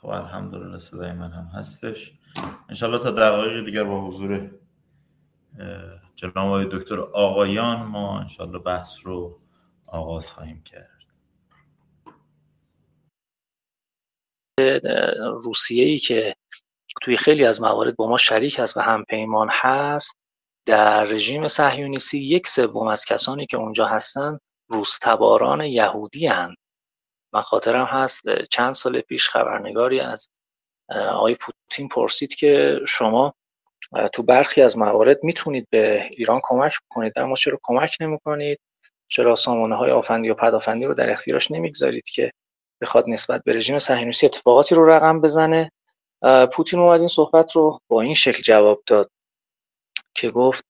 خب الحمدلله صدای من هم هستش. انشالله تا دقایق دیگر با حضور جناب آقای دکتر آقایان ما انشالله بحث رو آغاز خواهیم کرد. روسیه‌ای که توی خیلی از موارد با ما شریک هست و همپیمان هست، در رژیم صهیونیستی 1/3 از کسانی که اونجا هستن روس‌تباران یهودی هستند. من خاطرم هست چند سال پیش خبرنگاری از آقای پوتین پرسید که شما تو برخی از موارد میتونید به ایران کمک بکنید، اما چرا کمک نمی‌کنید؟ چرا سامانه‌های آفندی و پدافندی رو در اختیارش نمیگذارید که بخواد نسبت به رژیم صهیونیستی اتفاقاتی رو رقم بزنه؟ پوتین اومد این صحبت رو با این شکل جواب داد که گفت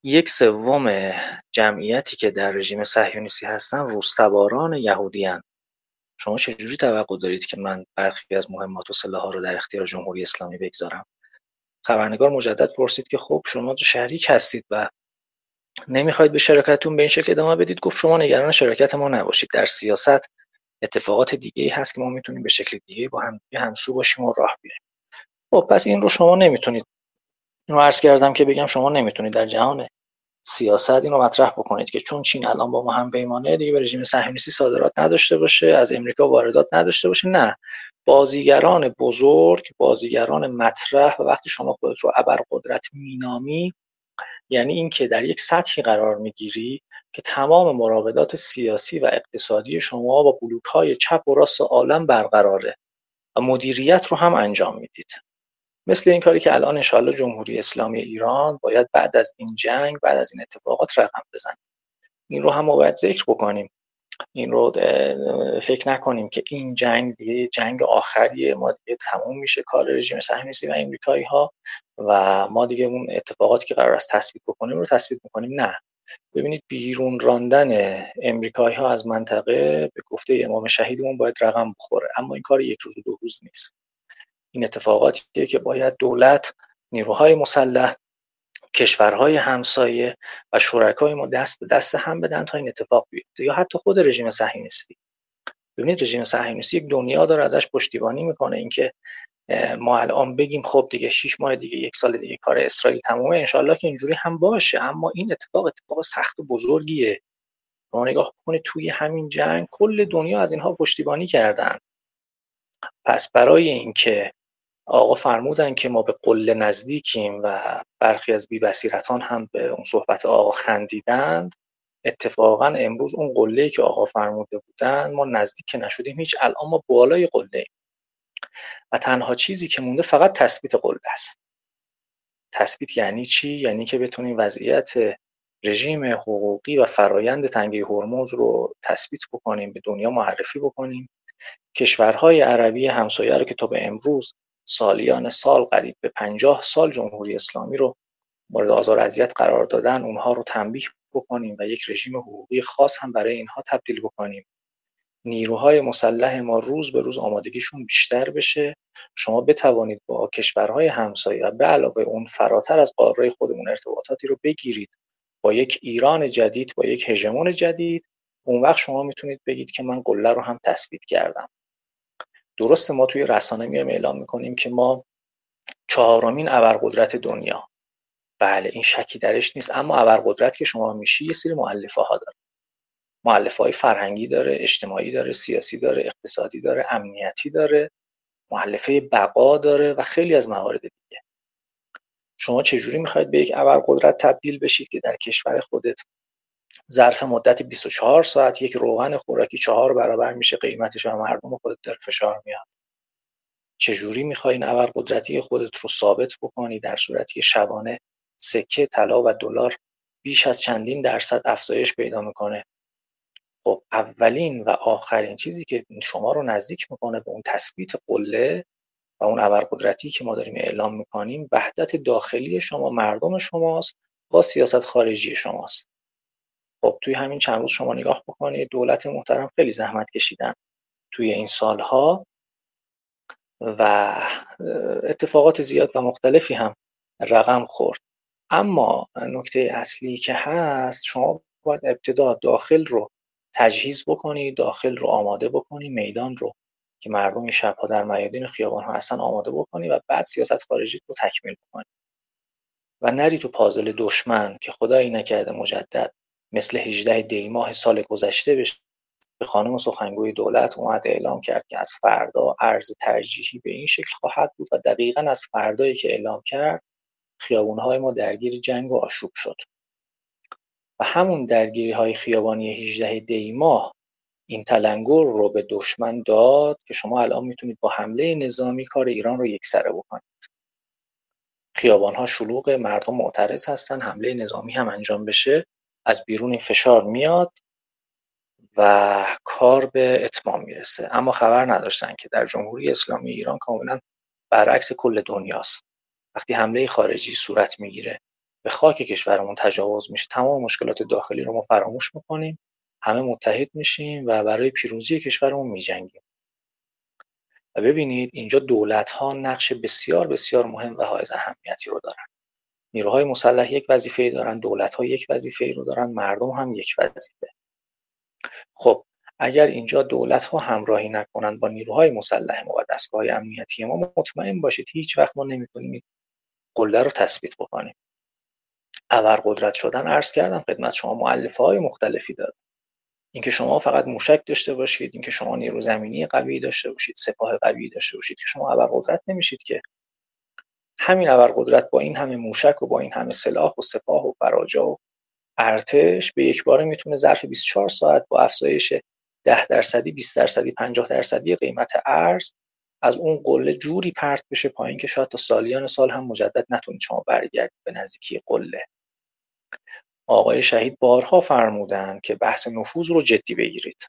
1/3 جمعیتی که در رژیم صهیونیستی هستن روس‌تباران یهودی‌اند. شما چجوری توقع دارید که من برخی از مهمات و سلاح‌ها رو در اختیار جمهوری اسلامی بگذارم؟ خبرنگار مجدد پرسید که خب شما شریک هستید و نمیخواید به شراکتتون به این شکل ادامه بدید. گفت شما نگران شراکت ما نباشید، در سیاست اتفاقات دیگه‌ای هست که ما میتونیم به شکل دیگه‌ای با هم همسو باشیم و راه بیایم. خب پس این رو شما نمیتونید، اینو عرض کردم که بگم شما نمیتونید در جهان سیاست اینو مطرح بکنید که چون چین الان با ما هم پیمانه دیگه به رژیم صهیونیستی صادرات نداشته باشه، از امریکا واردات نداشته باشه. نه، بازیگران بزرگ، بازیگران مطرح، و وقتی شما خودت رو ابرقدرت مینامی یعنی این که در یک سطحی قرار میگیری که تمام مراودات سیاسی و اقتصادی شما با بلوک‌های چپ و راست عالم برقراره و مدیریت رو هم انجام میدید. مثل این کاری که الان انشاءالله جمهوری اسلامی ایران باید بعد از این جنگ، بعد از این اتفاقات رقم بزنه. این رو هم ما باید ذکر بکنیم. این رو فکر نکنیم که این جنگ دیگه جنگ آخریه، ما دیگه تموم میشه کار رژیم صهیونیستی و امریکایی ها و ما دیگه اون اتفاقاتی که قرار است تثبیت بکنیم رو تثبیت میکنیم. نه، ببینید بیرون راندن امریکایی ها از منطقه به گفته امام شهیدمون باید رقم بخوره، اما این کار یک روز و 2 روز نیست. این اتفاقاتیه که باید دولت، نیروهای مسلح، کشورهای همسایه و شرکای ما دست به دست هم بدن تا این اتفاق بیفته، یا حتی خود رژیم صهیونیستی. ببینید رژیم صهیونیستی یک دنیا داره ازش پشتیبانی میکنه، اینکه ما الان بگیم خب دیگه 6 ماه دیگه، 1 سال دیگه کار اسرائیل تمومه، انشالله که اینجوری هم باشه، اما این اتفاق سخت و بزرگیه. شما نگاه کنید توی همین جنگ کل دنیا از اینها پشتیبانی کردن. پس برای اینکه آقا فرمودن که ما به قله نزدیکیم و برخی از بی‌بصیرتان هم به اون صحبت آقا خندیدند، اتفاقا امروز اون قله‌ای که آقا فرموده بودن ما نزدیک نشدیم هیچ، الان ما بالای قله‌ایم و تنها چیزی که مونده فقط تثبیت قله است. تثبیت یعنی چی؟ یعنی که بتونیم وضعیت رژیم حقوقی و فرایند تنگه هرمز رو تثبیت بکنیم، به دنیا معرفی بکنیم. کشورهای عربی همسایه رو که تا به امروز سالیان سال قریب به 50 سال جمهوری اسلامی رو مورد آزار و اذیت قرار دادن، اونها رو تنبیه بکنیم و یک رژیم حقوقی خاص هم برای اینها تبدیل بکنیم. نیروهای مسلح ما روز به روز آمادگیشون بیشتر بشه، شما بتوانید با کشورهای همسایه به علاوه اون فراتر از قاره خودمون ارتباطاتی رو بگیرید با یک ایران جدید، با یک هژمون جدید. اون وقت شما میتونید بگید که من قله رو هم تثبیت کردم. درسته ما توی رسانه میایم اعلام میکنیم که ما 4مین ابرقدرت دنیا، بله این شکی درش نیست، اما ابرقدرت که شما میشی یه سری مؤلفه ها داره، مؤلفه های فرهنگی داره، اجتماعی داره، سیاسی داره، اقتصادی داره، امنیتی داره، مؤلفه بقا داره و خیلی از موارد دیگه. شما چجوری میخواید به یک ابرقدرت تبدیل بشید که در کشور خودت ظرف مدت 24 ساعت یک روغن خوراکی 4 برابر میشه قیمتش و مردم خودت داره فشار میاد؟ چجوری میخوای این ابرقدرتی خودت رو ثابت بکنی در صورتی که شبانه سکه طلا و دلار بیش از چندین درصد افزایش پیدا میکنه؟ خب اولین و آخرین چیزی که شما رو نزدیک میکنه به اون تثبیت قله و اون ابرقدرتی که ما داریم اعلام میکنیم، وحدت داخلی شما، مردم شماست با سیاست خارجی شماست. خب توی همین چند روز شما نگاه بکنید، دولت محترم خیلی زحمت کشیدن توی این سالها و اتفاقات زیاد و مختلفی هم رقم خورد، اما نکته اصلی که هست شما باید ابتدا داخل رو تجهیز بکنی، داخل رو آماده بکنی، میدان رو که مردم این شب‌ها در میادین خیابان‌ها هستن آماده بکنی و بعد سیاست خارجی رو تکمیل بکنی و نری تو پازل دشمن که خدایی نکرده مجدد مثل 18 دی ماه سال گذشته بشه. به خانم سخنگوی دولت اومد اعلام کرد که از فردا ارز ترجیحی به این شکل خواهد بود و دقیقاً از فردایی که اعلام کرد خیابان‌های ما درگیر جنگ و آشوب شد و همون درگیری‌های خیابانی 18 دی ماه این تلنگر رو به دشمن داد که شما الان میتونید با حمله نظامی کار ایران رو یکسره بکنید. خیابان‌ها شلوغ، مردم معترض هستن، حمله نظامی هم انجام بشه از بیرون این فشار میاد و کار به اتمام میرسه. اما خبر نداشتن که در جمهوری اسلامی ایران کاملا برعکس کل دنیاست. وقتی حمله خارجی صورت میگیره به خاک کشورمون تجاوز میشه، تمام مشکلات داخلی رو ما فراموش میکنیم، همه متحد میشیم و برای پیروزی کشورمون میجنگیم. و ببینید اینجا دولت‌ها نقش بسیار بسیار مهم و حائز اهمیتی رو دارن. نیروهای مسلح یک وظیفه‌ای دارن، دولت‌ها یک وظیفه‌ای رو دارن، مردم هم یک وظیفه. خب اگر اینجا دولت‌ها همراهی نکنن با نیروهای مسلح ما و دستگاه‌های امنیتی ما، مطمئن باشید هیچ وقت ما نمی‌تونیم قله رو تثبیت بکنیم. ابرقدرت شدن عرض کردم خدمت شما مؤلفه‌های مختلفی داره. اینکه شما فقط موشک داشته باشید، اینکه شما نیرو زمینی قوی داشته باشید، سپاه قوی داشته باشید که شما ابرقدرت نمیشید که. همین ابرقدرت با این همه موشک و با این همه سلاح و سپاه و فراجا و ارتش به یک باره میتونه ظرف 24 ساعت با افزایش 10%، 20%، 50% قیمت ارز از اون قله جوری پرت بشه پایین که شاید تا سالیان سال هم مجدد نتونید شما برگردید به نزدیکی قله. آقای شهید بارها فرمودن که بحث نفوذ رو جدی بگیرید.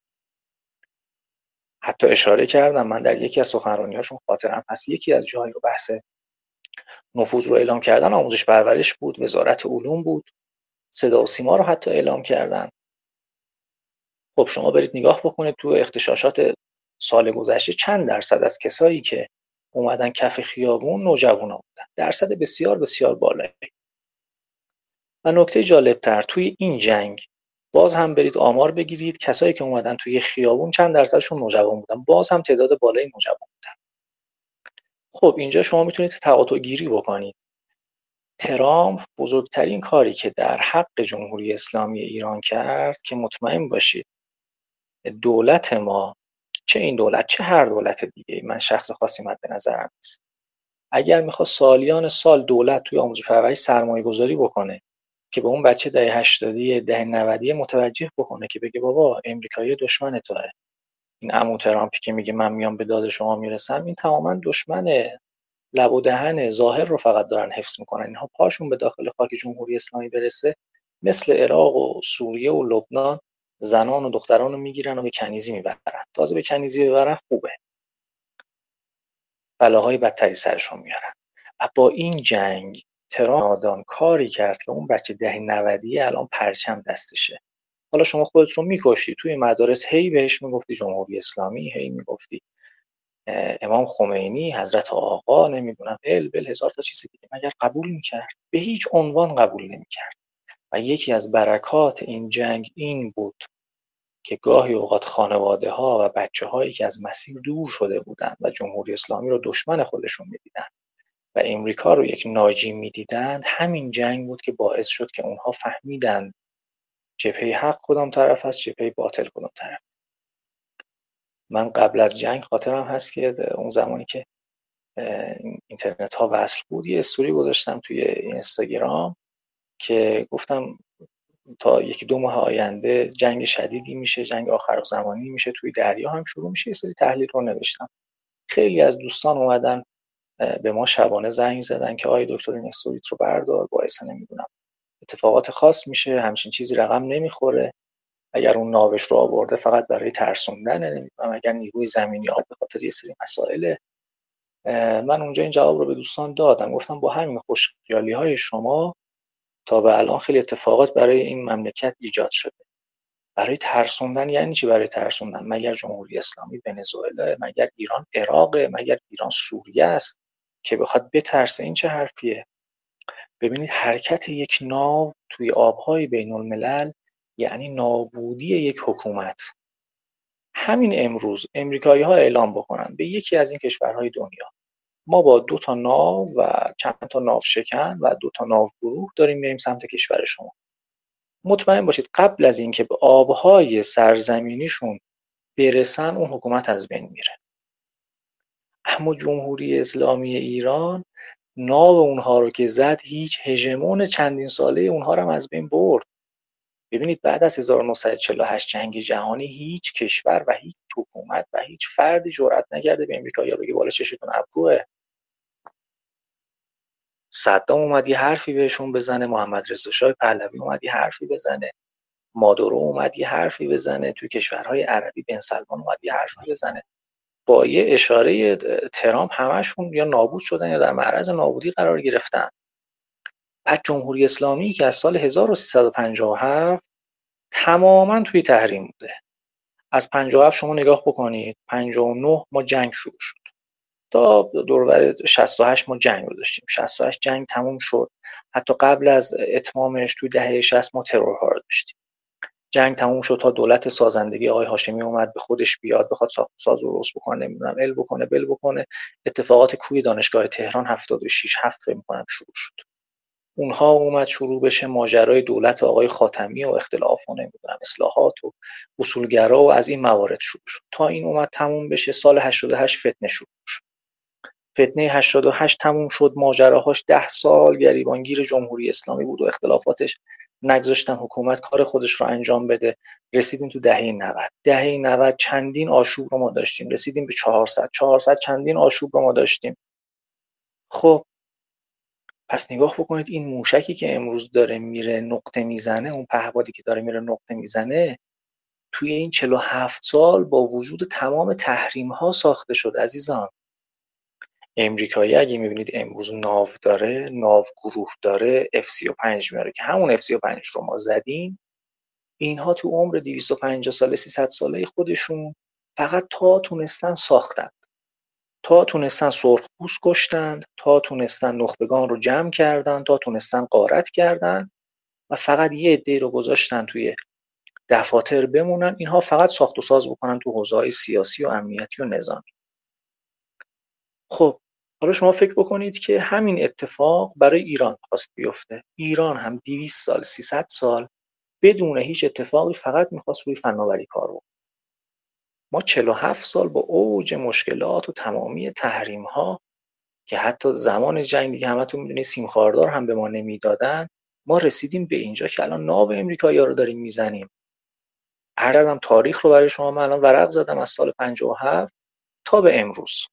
حتی اشاره کردم، من در یکی از سخنرانی‌هاشون خاطرم هست یکی از جاهای رو بحث نفوذ رو اعلام کردن آموزش پرورش بود، وزارت علوم بود، صدا و سیما رو حتی اعلام کردن. خب شما برید نگاه بکنید تو اغتشاشات سال گذشته چند درصد از کسایی که اومدن کف خیابون نوجوانا بودن، درصد بسیار بسیار بالایی. و نکته جالبتر توی این جنگ باز هم برید آمار بگیرید کسایی که اومدن توی خیابون چند درصدشون نوجوان بودن، باز هم تعداد بالایی نوجوان بودن. خب اینجا شما میتونید تقاطع گیری بکنید. ترامپ بزرگترین کاری که در حق جمهوری اسلامی ایران کرد که مطمئن باشید دولت ما، چه این دولت چه هر دولت دیگه، من شخص خاصی مد نظرم نیست، اگر میخواد سالیان سال دولت توی آموزش پرورش سرمایه گذاری بکنه که به اون بچه دهه 80 دهه 90 متوجه بکنه که بگه بابا امریکایی دشمن توئه، این عمو ترامپی که میگه من میام به داد شما میرسم این تماما دشمنه، لب و دهن ظاهر رو فقط دارن حفظ میکنن. اینها پاشون به داخل خاک جمهوری اسلامی برسه مثل عراق و سوریه و لبنان زنان و دختران رو میگیرن و به کنیزی میبرن. تازه به کنیزی ببرن خوبه، بلاهای بدتری سرشون میارن. و با این جنگ ترامپ کاری کرد که اون بچه دهه 90 الان پرچم دستشه. حالا شما خودت رو میکشتی توی مدارس، هی بهش میگفتی جمهوری اسلامی، هی میگفتی امام خمینی، حضرت آقا، نمیدونم بل هزار تا چیز دیگه، مگر قبول میکرد؟ به هیچ عنوان قبول نمیکرد. و یکی از برکات این جنگ این بود که گاهی اوقات خانواده ها و بچه هایی که از مسیر دور شده بودند و جمهوری اسلامی رو دشمن خودشون میدیدن و امریکا رو یک ناجی میدیدند، همین جنگ بود که باعث شد که اونها فهمیدن جبهه حق کدام طرف است، جبهه باطل کدام طرف. من قبل از جنگ خاطرم هست که اون زمانی که اینترنت ها وصل بود یه استوری گذاشتم توی اینستاگرام که گفتم تا 1-2 ماه آینده جنگ شدیدی میشه، جنگ آخرالزمانی میشه، توی دریا هم شروع میشه. یه سری تحلیل رو نوشتم. خیلی از دوستان اومدن به ما شبانه زنگ زدن که آی دکتر این استوریت رو بردار، باعث نمیدونم اتفاقات خاص میشه، همچین چیزی رقم نمیخوره، اگر اون ناوش رو آورده فقط برای ترسوندن، نمیدونم اگر نیروی زمینی آب به خاطر یه سری مسائل. من اونجا این جواب رو به دوستان دادم، گفتم با همین خوشخیالی های شما تا به الان خیلی اتفاقات برای این مملکت ایجاد شده. برای ترسوندن یعنی چی؟ برای ترسوندن مگر جمهوری اسلامی ونزوئلا، مگر ایران عراق، مگر ایران سوریه است که بخواد بترسه؟ این چه حرفیه؟ ببینید حرکت یک ناو توی آبهای بین الملل یعنی نابودی یک حکومت. همین امروز امریکایی‌ها اعلام بکنن به یکی از این کشورهای دنیا ما با 2 تا ناو و چند تا ناوشکن و 2 تا ناوگروه داریم میایم سمت کشور شما، مطمئن باشید قبل از اینکه به آبهای سرزمینیشون برسن اون حکومت از بین میره. اما جمهوری اسلامی ایران ناو اونها رو که زد، هیچ هژمون چندین ساله اونها رو هم از بین برد. ببینید بعد از 1948 جنگ جهانی هیچ کشور و هیچ حکومت و هیچ فردی جرئت نکرده به امریکایی‌ها بگه بالا چشتون ابروه. صدام اومد یه حرفی بهشون بزنه، محمد رضا شاه پهلوی اومد یه حرفی بزنه، مادورو اومد یه حرفی بزنه، توی کشورهای عربی بن سلمان اومد یه حرفی بزنه، با یه اشاره ترامپ همشون یا نابود شدن یا در معرض نابودی قرار گرفتن. بعد جمهوری اسلامی که از سال 1357 تماما توی تحریم بوده. از 57 شما نگاه بکنید، 59 ما جنگ شروع شد تا دورور 68 ما جنگ رو داشتیم. 68 جنگ تموم شد. حتی قبل از اتمامش توی دهه 60 ما ترورها رو داشتیم. جنگ تموم شد تا دولت سازندگی آقای هاشمی اومد به خودش بیاد، بخواد ساخت و ساز درست بکنه، نمیدونم ال بکنه بل بکنه. اتفاقات کوی دانشگاه تهران 76 7 فکر می‌کنم شروع شد. اونها اومد شروع بشه ماجرای دولت آقای خاتمی و اختلاف و نمیدونم اصلاحات و اصولگرا و از این موارد شروع شد تا این اومد تموم بشه. سال 88 فتنه شروع شد. فتنه 88 تموم شد، ماجراهاش 10 سال گریبانگیر جمهوری اسلامی بود و اختلافاتش نگذاشتن حکومت کار خودش رو انجام بده. رسیدیم تو دهه 90. دهه 90 چندین آشوب رو ما داشتیم، رسیدیم به 400 چندین آشوب رو ما داشتیم. خب پس نگاه بکنید این موشکی که امروز داره میره نقطه میزنه، اون پهپادی که داره میره نقطه میزنه، توی این 47 سال با وجود تمام تحریم ها ساخته شد. عزیزان امریکایی اگه میبینید امروز ناو داره، ناو گروه داره، F-35 میاره که همون F-35 رو ما زدیم. اینها تو عمر 250 ساله 300 ساله خودشون فقط تا تونستن ساختن، تا تونستن سرخپوست کشتند، تا تونستن نخبگان رو جمع کردن، تا تونستن غارت کردن و فقط یه عده‌ای رو گذاشتن توی دفاتر بمونن، اینها فقط ساخت و ساز بکنن تو حوزه‌های سیاسی و امنیتی و نظامی. خب حالا شما فکر بکنید که همین اتفاق برای ایران خواست بیفته. ایران هم 200 سال 300 سال بدون هیچ اتفاقی فقط میخواست روی فناوری کار بکنه. ما 47 سال با اوج مشکلات و تمامی تحریم ها که حتی زمان جنگ دیگه همتون میدونید سیم خاردار هم به ما نمیدادن، ما رسیدیم به اینجا که الان ناو امریکایی‌ها رو داریم میزنیم. هر تاریخ رو برای شما من الان ورق زدم از سال 57 تا به امروز.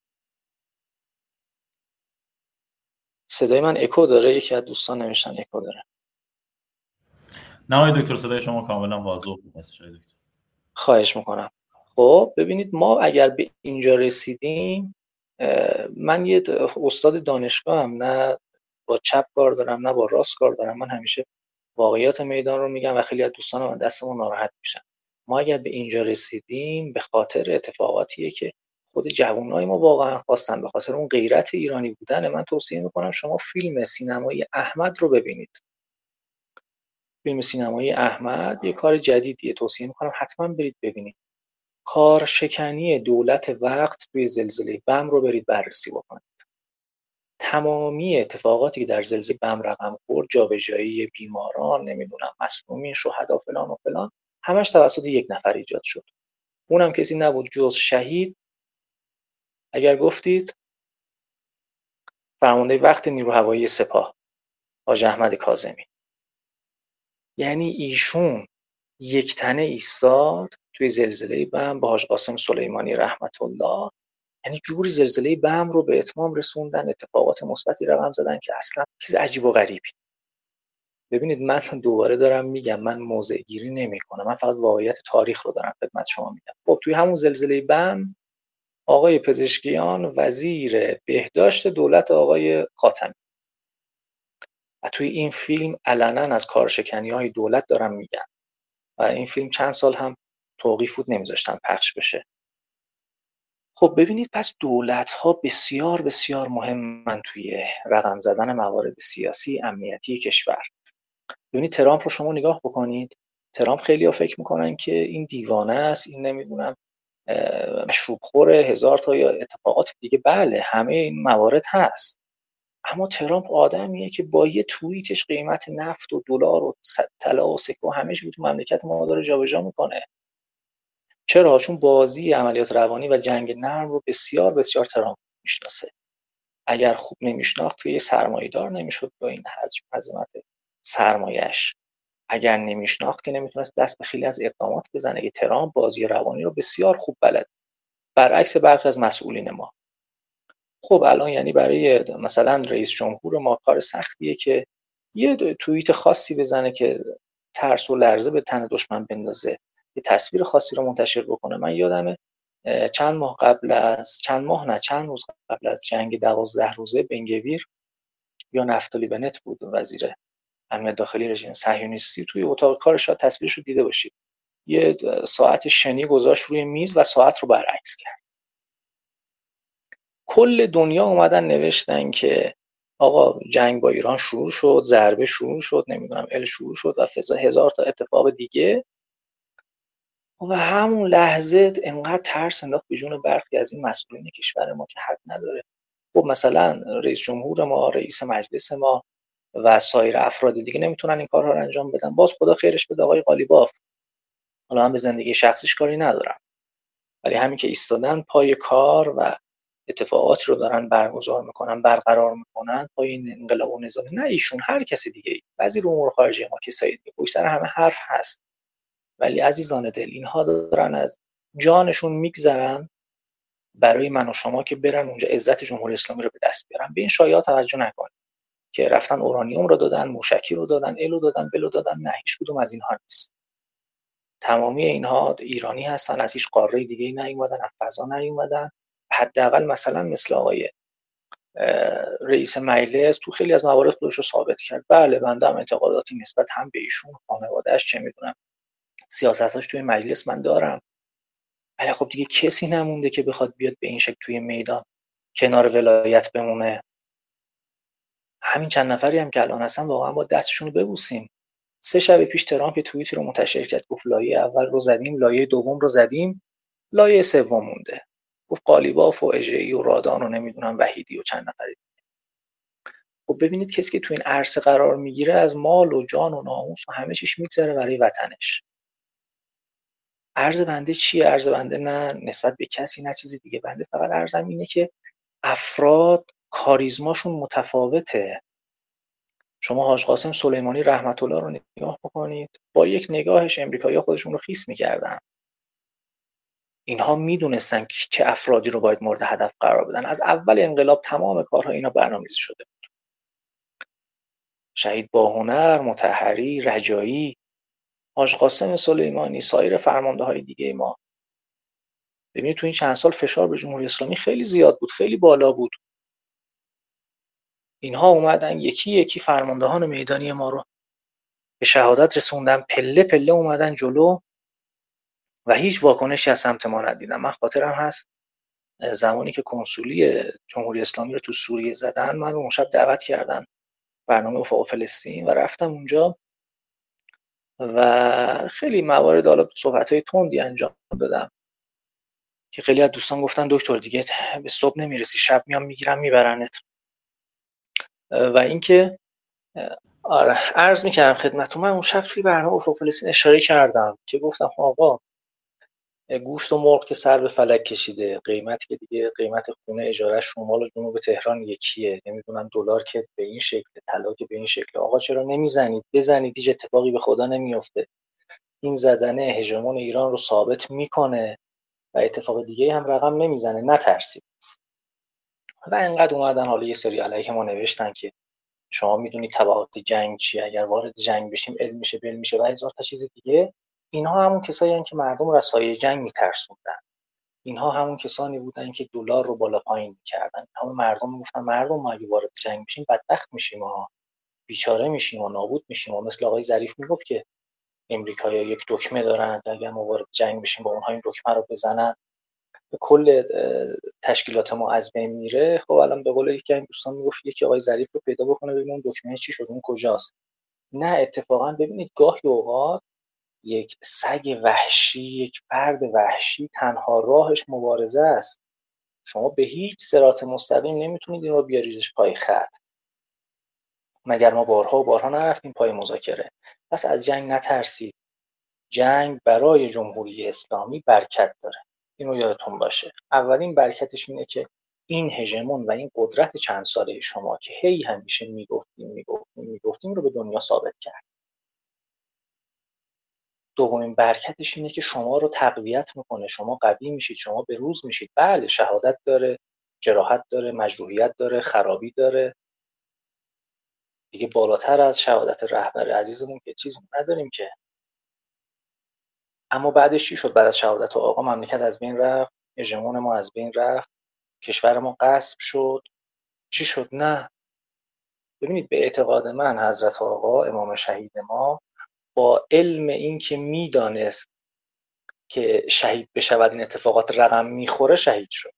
صدای من اکو داره؟ یکی از دوستان نوشتن اکو داره. نه آقای دکتر صدای شما کاملا واضح بود. دکتر خواهش میکنم. خب ببینید ما اگر به اینجا رسیدیم، من یه استاد دانشگاهم، نه با چپ کار دارم نه با راست کار دارم، من همیشه واقعیات میدان رو میگم و خیلی از دوستان من دستمون ناراحت میشن. ما اگر به اینجا رسیدیم به خاطر اتفاقاتیه که خود جوانای ما واقعا خواستن، به خاطر اون غیرت ایرانی بودن. من توصیه میکنم شما فیلم سینمایی احمد رو ببینید. فیلم سینمایی احمد یه کار جدیدیه، توصیه میکنم حتما برید ببینید. کارشکنی دولت وقت توی زلزله بم رو برید بررسی بکنید. تمامی اتفاقاتی که در زلزله بم رقم خورد، جابجایی بیماران، نمیدونم مصدومین، شهدا فلان و فلان، همش توسط یک نفر ایجاد شد. اونم کسی نبود جز شهید، اگر گفتید، فرمانده وقت نیرو هوایی سپاه حاج احمد کاظمی. یعنی ایشون یک تنه ایستاد توی زلزله بم با حاج قاسم سلیمانی رحمت الله. یعنی جوری زلزله بم رو به اتمام رسوندن، اتفاقات مثبتی رقم زدن که اصلا چیز عجیب و غریبی. ببینید من دوباره دارم میگم، من موضع گیری نمی‌کنم، من فقط واقعیت تاریخ رو دارم خدمت شما میگم. خب توی همون زلزله بم آقای پزشکیان وزیر بهداشت دولت آقای خاتمی و توی این فیلم علنا از کارشکنی‌های دولت دارم میگم و این فیلم چند سال هم توقیف بود، نمیذاشتن پخش بشه. خب ببینید پس دولت‌ها بسیار بسیار مهمن توی رقم زدن موارد سیاسی امنیتی کشور. ببینید ترامپ رو شما نگاه بکنید، ترامپ خیلی‌ها فکر میکنن که این دیوانه است، این نمیدونم مشروب خوره، هزار تا یا اتفاقات دیگه. بله همه این موارد هست، اما ترامپ آدمیه که با یه توییتش قیمت نفت و دلار و طلا و سکه و همه چیز تو مملکت ما داره جابجا میکنه. چرا؟ چون بازی عملیات روانی و جنگ نرم رو بسیار بسیار ترامپ میشناسه. اگر خوب نمیشناخت که یه سرمایه‌دار نمیشد با این حجم عظمت سرمایه‌اش. اگر نمیشناخت که نمیتونست دست به خیلی از اقدامات بزنه. که ترامپ بازی روانی رو بسیار خوب بلد، برعکس برخی از مسئولین ما. خب الان یعنی برای مثلا رئیس جمهور ما کار سختیه که یه توییت خاصی بزنه که ترس و لرزه به تن دشمن بندازه، یه تصویر خاصی رو منتشر بکنه. من یادمه چند روز قبل از جنگ 12 روزه بنگویر یا نفتالی بنت بود وزیر امنیت داخلی رژیم صهیونیستی، توی اتاق کارش تصویرش رو دیده باشید، یه ساعت شنی گذاشت روی میز و ساعت رو برعکس کرد. کل دنیا اومدن نوشتن که آقا جنگ با ایران شروع شد، ضربه شروع شد، نمیدونم شروع شد و فضا هزار تا اتفاق دیگه. و همون لحظه انقدر ترس انداخت به جون برخی از این مسئولین کشور ما که حد نداره. خب مثلا رئیس جمهور ما، رئیس مجلس ما و سایر افراد دیگه نمیتونن این کارها رو انجام بدن. باز خدا خیرش بده آقای قالیباف، حالا من به زندگی شخصیش کاری ندارم، ولی همین که ایستادن پای کار و اتفاقاتی رو دارن برقرار میکنن پای این انقلاب و نظام، نه ایشون، هر کسی دیگه، وزیر امور خارجه ما، کسایی دیگه، پشت سر همه حرف هست. ولی عزیزان دل، اینها دارن از جانشون میگذرن برای من و شما که برن اونجا عزت جمهوری اسلامی رو به دست بیارن. به این شایعات توجه نکنید که رفتن اورانیوم رو دادن، موشکی رو دادن، الو دادن، بلو دادن. نه، هیچ کدوم از اینها نیست. تمامی اینها ایرانی هستن، از هیچ قاره دیگه‌ای نیومدن، از فضا نیومدن. حداقل مثلا مثل آقای رئیس مجلس تو خیلی از موارد خودش رو ثابت کرد. بله بنده هم انتقاداتی نسبت هم به ایشون، خانواده‌اش، چه میدونم سیاستاش توی مجلس من دارم، ولی خب دیگه کسی نمونده که بخواد بیاد به این شکل توی میدان کنار ولایت بمونه. همین چند نفری هم که الان هستن واقعا با دستشون رو ببوسیم. 3 شب پیش ترامپ یه توییتی رو منتشر کرد، گفت لایه اول رو زدیم، لایه دوم رو زدیم، لایه سوم مونده. گفت قالیباف و اژه‌ای و رادان و نمیدونم وحیدی و چند نفری. خب ببینید کسی که تو این عرصه قرار میگیره از مال و جان و ناموس و همه چیش میگذره برای وطنش. عرض بنده چیه؟ عرض بنده نه نسبت به کسی نه چیزی دیگه، بنده فقط عرضم اینه که افراد کاریزماشون متفاوته. شما حاج قاسم سلیمانی رحمت الله رو نگاه بکنید، با یک نگاهش امریکایی‌ها خودشون رو خیس می‌کردن. اینها میدونستن که چه افرادی رو باید مورد هدف قرار بدن. از اول انقلاب تمام کارها اینا برنامه‌ریزی شده. شهید باهنر، مطهری، رجایی، حاج قاسم سلیمانی، سایر فرمانده‌های دیگه ما. ببینید تو این چند سال فشار به جمهوری اسلامی خیلی زیاد بود، خیلی بالا بود. اینها اومدن یکی یکی فرماندهان میدانی ما رو به شهادت رسوندن، پله پله اومدن جلو و هیچ واکنشی از سمت ما ندیدم. من خاطرم هست زمانی که کنسولی جمهوری اسلامی رو تو سوریه زدن، من رو اون شب دعوت کردن برنامه افق فلسطین و رفتم اونجا و خیلی موارد حالا صحبت‌های تندی انجام دادم که خیلی از دوستان گفتن دکتر دیگه به صبح نمیرسی، شب میام میگیرم میبرنت. و اینکه آره عرض میکردم خدمتتون، من اون شب توی برنامه افق فلسطین اشاره کردم که گفتم آقا گوشت و مرغ که سر به فلک کشیده، قیمت که دیگه قیمت خونه اجاره شمال و جنوب تهران یکیه، نمیدونم دلار که به این شکل، طلا که به این شکل، آقا چرا نمیزنید؟ بزنید، هیچ اتفاقی به خدا نمیفته. این زدنه هژمون ایران رو ثابت میکنه و اتفاق دیگه هم رقم نمیزنه، نترسید. و انقدر اومدن حالا یه سری علیه ما نوشتن که شما میدونید تبعات جنگ چیه، اگر وارد جنگ بشیم علم میشه بل میشه و هزار تا چیز دیگه. اینها همون کسایی هستن که مردم رو از سایه جنگ میترسوندن. اینها همون کسانی بودن که دلار رو بالا پایین می‌کردن. همون مردم میگفتن مردم ما اگه وارد جنگ بشیم بدبخت میشیم ها، بیچاره میشیم و نابود میشیم. و مثل آقای ظریف میگفت که امریکایی‌ها یک دکمه دارن، اگه ما وارد جنگ بشیم با اونها این دکمه رو بزنن کل تشکیلات ما از بین میره. خب الان به قول یکی از دوستان میگفت یکی آقای ظریف رو پیدا بکنه ببینیم اون دکمه چی شد، اون کجاست. نه اتفاقا ببینید گاهی اوقات یک سگ وحشی، یک فرد وحشی تنها راهش مبارزه است. شما به هیچ صراط مستقیم نمیتونید این رو بیاریدش پای خط. مگر ما بارها و بارها نرفتیم پای مذاکره؟ پس از جنگ نترسید. جنگ برای جمهوری اسلامی برکت داره، اینو یادتون باشه. اولین برکتش اینه که این هژمون و این قدرت چند ساله شما که هی همیشه میگفتیم رو به دنیا ثابت کرد. دومین برکتش اینه که شما رو تقویت میکنه، شما قوی میشید، شما به روز میشید. بله شهادت داره، جراحت داره، مجروحیت داره، خرابی داره، دیگه بالاتر از شهادت رهبر عزیزمون که چیزی نداریم که. اما بعدش چی شد؟ بعد از شهادت آقا مملکت از بین رفت، هژمون ما از بین رفت، کشور ما غصب شد. چی شد؟ نه. ببینید به اعتقاد من حضرت آقا امام شهید ما با علم این که میدانست که شهید بشود این اتفاقات رقم میخوره شهید شد.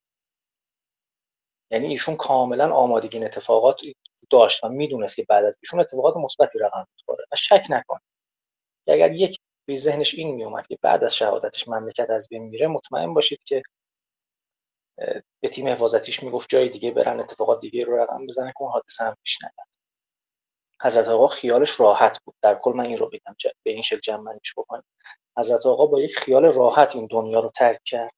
یعنی ایشون کاملا آمادگی این اتفاقات داشت و میدونست که بعد از ایشون اتفاقات مثبتی رقم میخوره و شک نکن که اگر یک به ذهنش این میومد که بعد از شهادتش مملکت از بین میره، مطمئن باشید که به تیم حفاظتیش میگفت جای دیگه برن، اتفاقات دیگه رو رقم بزنه که اون حادثه هم پیش نیاد. حضرت آقا خیالش راحت بود. در کل من این رو بگم به این شکل جمع بندیش بکنیم. حضرت آقا با یک خیال راحت این دنیا رو ترک کرد.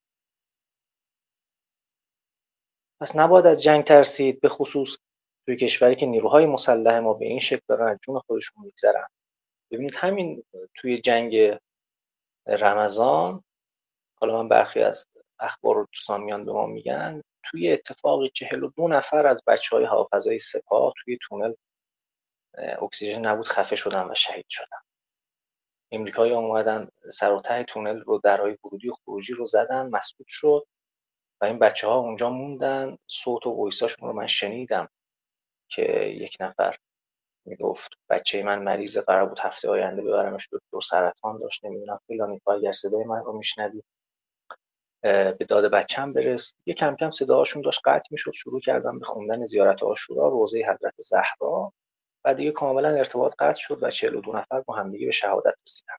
پس نباید از جنگ ترسید، به خصوص توی کشوری که نیروهای مسلح ما به این شکل دارن از جون خودشون میگذرن. ببینید همین توی جنگ رمضان، حالا من برخی از اخبار رو دوستان میان به ما میگن، توی اتفاقی 42 نفر از بچهای هوافضای سپاه توی تونل اکسیژن نبود خفه شدن و شهید شدن. امریکایی‌ها اومدن سر و ته تونل رو، درهای ورودی و خروجی رو زدن، مسدود شد و این بچه‌ها اونجا موندن. صوت و وایساشون رو من شنیدم که یک نفر میگفت بچه من مریضه، قرار بود هفته آینده ببرمش دکتر، سرطان داشت، نمیدونم فلانی. اگر صدای من رو میشنوی به داد بچه‌م برس. یه کم کم صداهاشون داشت قطع میشد، شروع کردم به خوندن زیارت عاشورا، روضه حضرت زهرا و دیگه کاملا ارتباط قطع شد و 42 نفر با همدیگه به شهادت رسیدن.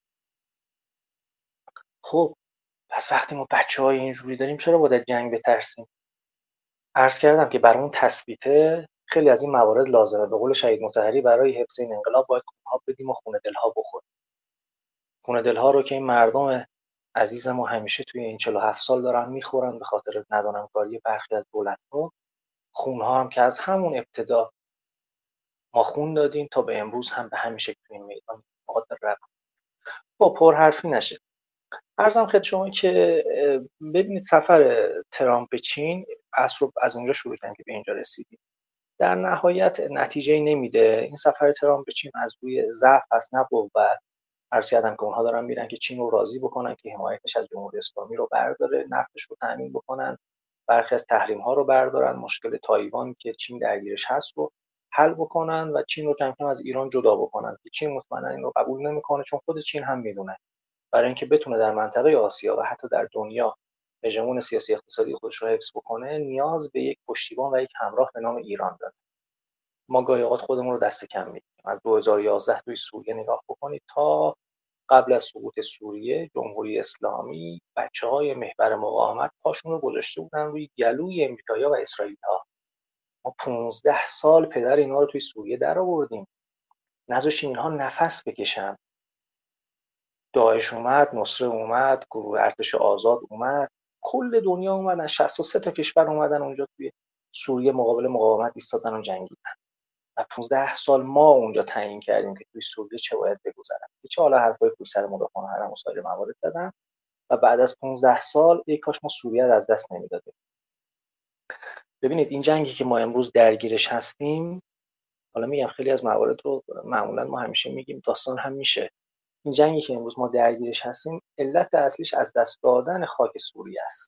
خب پس وقتی ما بچه‌های اینجوری داریم چرا باید جنگ بترسیم؟ عرض کردم که برای اون تثبیته خیلی از این موارد لازمه. به قول شهید مطهری برای حفظ این انقلاب باید خون‌ها بدیم و خون دلها بخوریم. خون دلها رو که این مردم عزیز ما همیشه توی این 47 سال دارن میخورن به خاطر ندانمکاری برخی از دولت‌ها. خون‌ها هم که از همون ابتدا ما خون دادیم تا به امروز هم به همین شکل این میدان قادر رفت. با پرحرفی نشه. عرضم خدمت شما که ببینید سفر ترامپ به چین از اونجا شروع کردیم که به اینجا رسیدیم. در نهایت نتیجه نمیده. این سفر ترامپ به چین از روی ضعف هست، نه قوت. عرض کردم که اونها دارن میرن که چین رو راضی بکنن که حمایتش از جمهوری اسلامی رو برداره، نفتش رو تامین بکنن، برخی از تحریم ها رو بردارن، مشکل تایوان که چین درگیرش هست رو حل بکنن و چین رو کم کم از ایران جدا بکنن که چین مطمئنا این رو قبول نمیکنه، چون خود چین هم میدونه برای اینکه بتونه در منطقه آسیا و حتی در دنیا هژمون سیاسی اقتصادی خودش رو حفظ بکنه، نیاز به یک پشتیبان و یک همراه به نام ایران داره. ما گاهی اوقات خودمون رو دست کم میگیریم. از 2011 توی سوریه نگاه بکنید تا قبل از سقوط سوریه، جمهوری اسلامی بچه‌های محور مقاومت پاشون رو گذاشته بودن روی گلوی امریکایی‌ها و اسرائیلی‌ها. ما 15 سال پدر اینا رو توی سوریه درآوردیم، نذاشتیم اینها نفس بکشن. داعش اومد، نصره اومد، گروه ارتش آزاد اومد، کل دنیا اومدن، 63 تا کشور اومدن اونجا توی سوریه مقابل مقاومت ایستادن و جنگیدن. و 15 سال ما اونجا تعیین کردیم که توی سوریه چه باید بگذرن. چه حالا حرفای پشت سر مدافعان حرم و سایر موارد زدن و بعد از 15 سال ای کاش ما سوریه رو از دست نمیدادیم. ببینید این جنگی که ما امروز درگیرش هستیم، حالا میگم خیلی از موارد رو معمولا ما همیشه میگیم داستان هم میشه. این جنگی که امروز ما درگیرش هستیم علت اصلیش از دست دادن خاک سوریه است.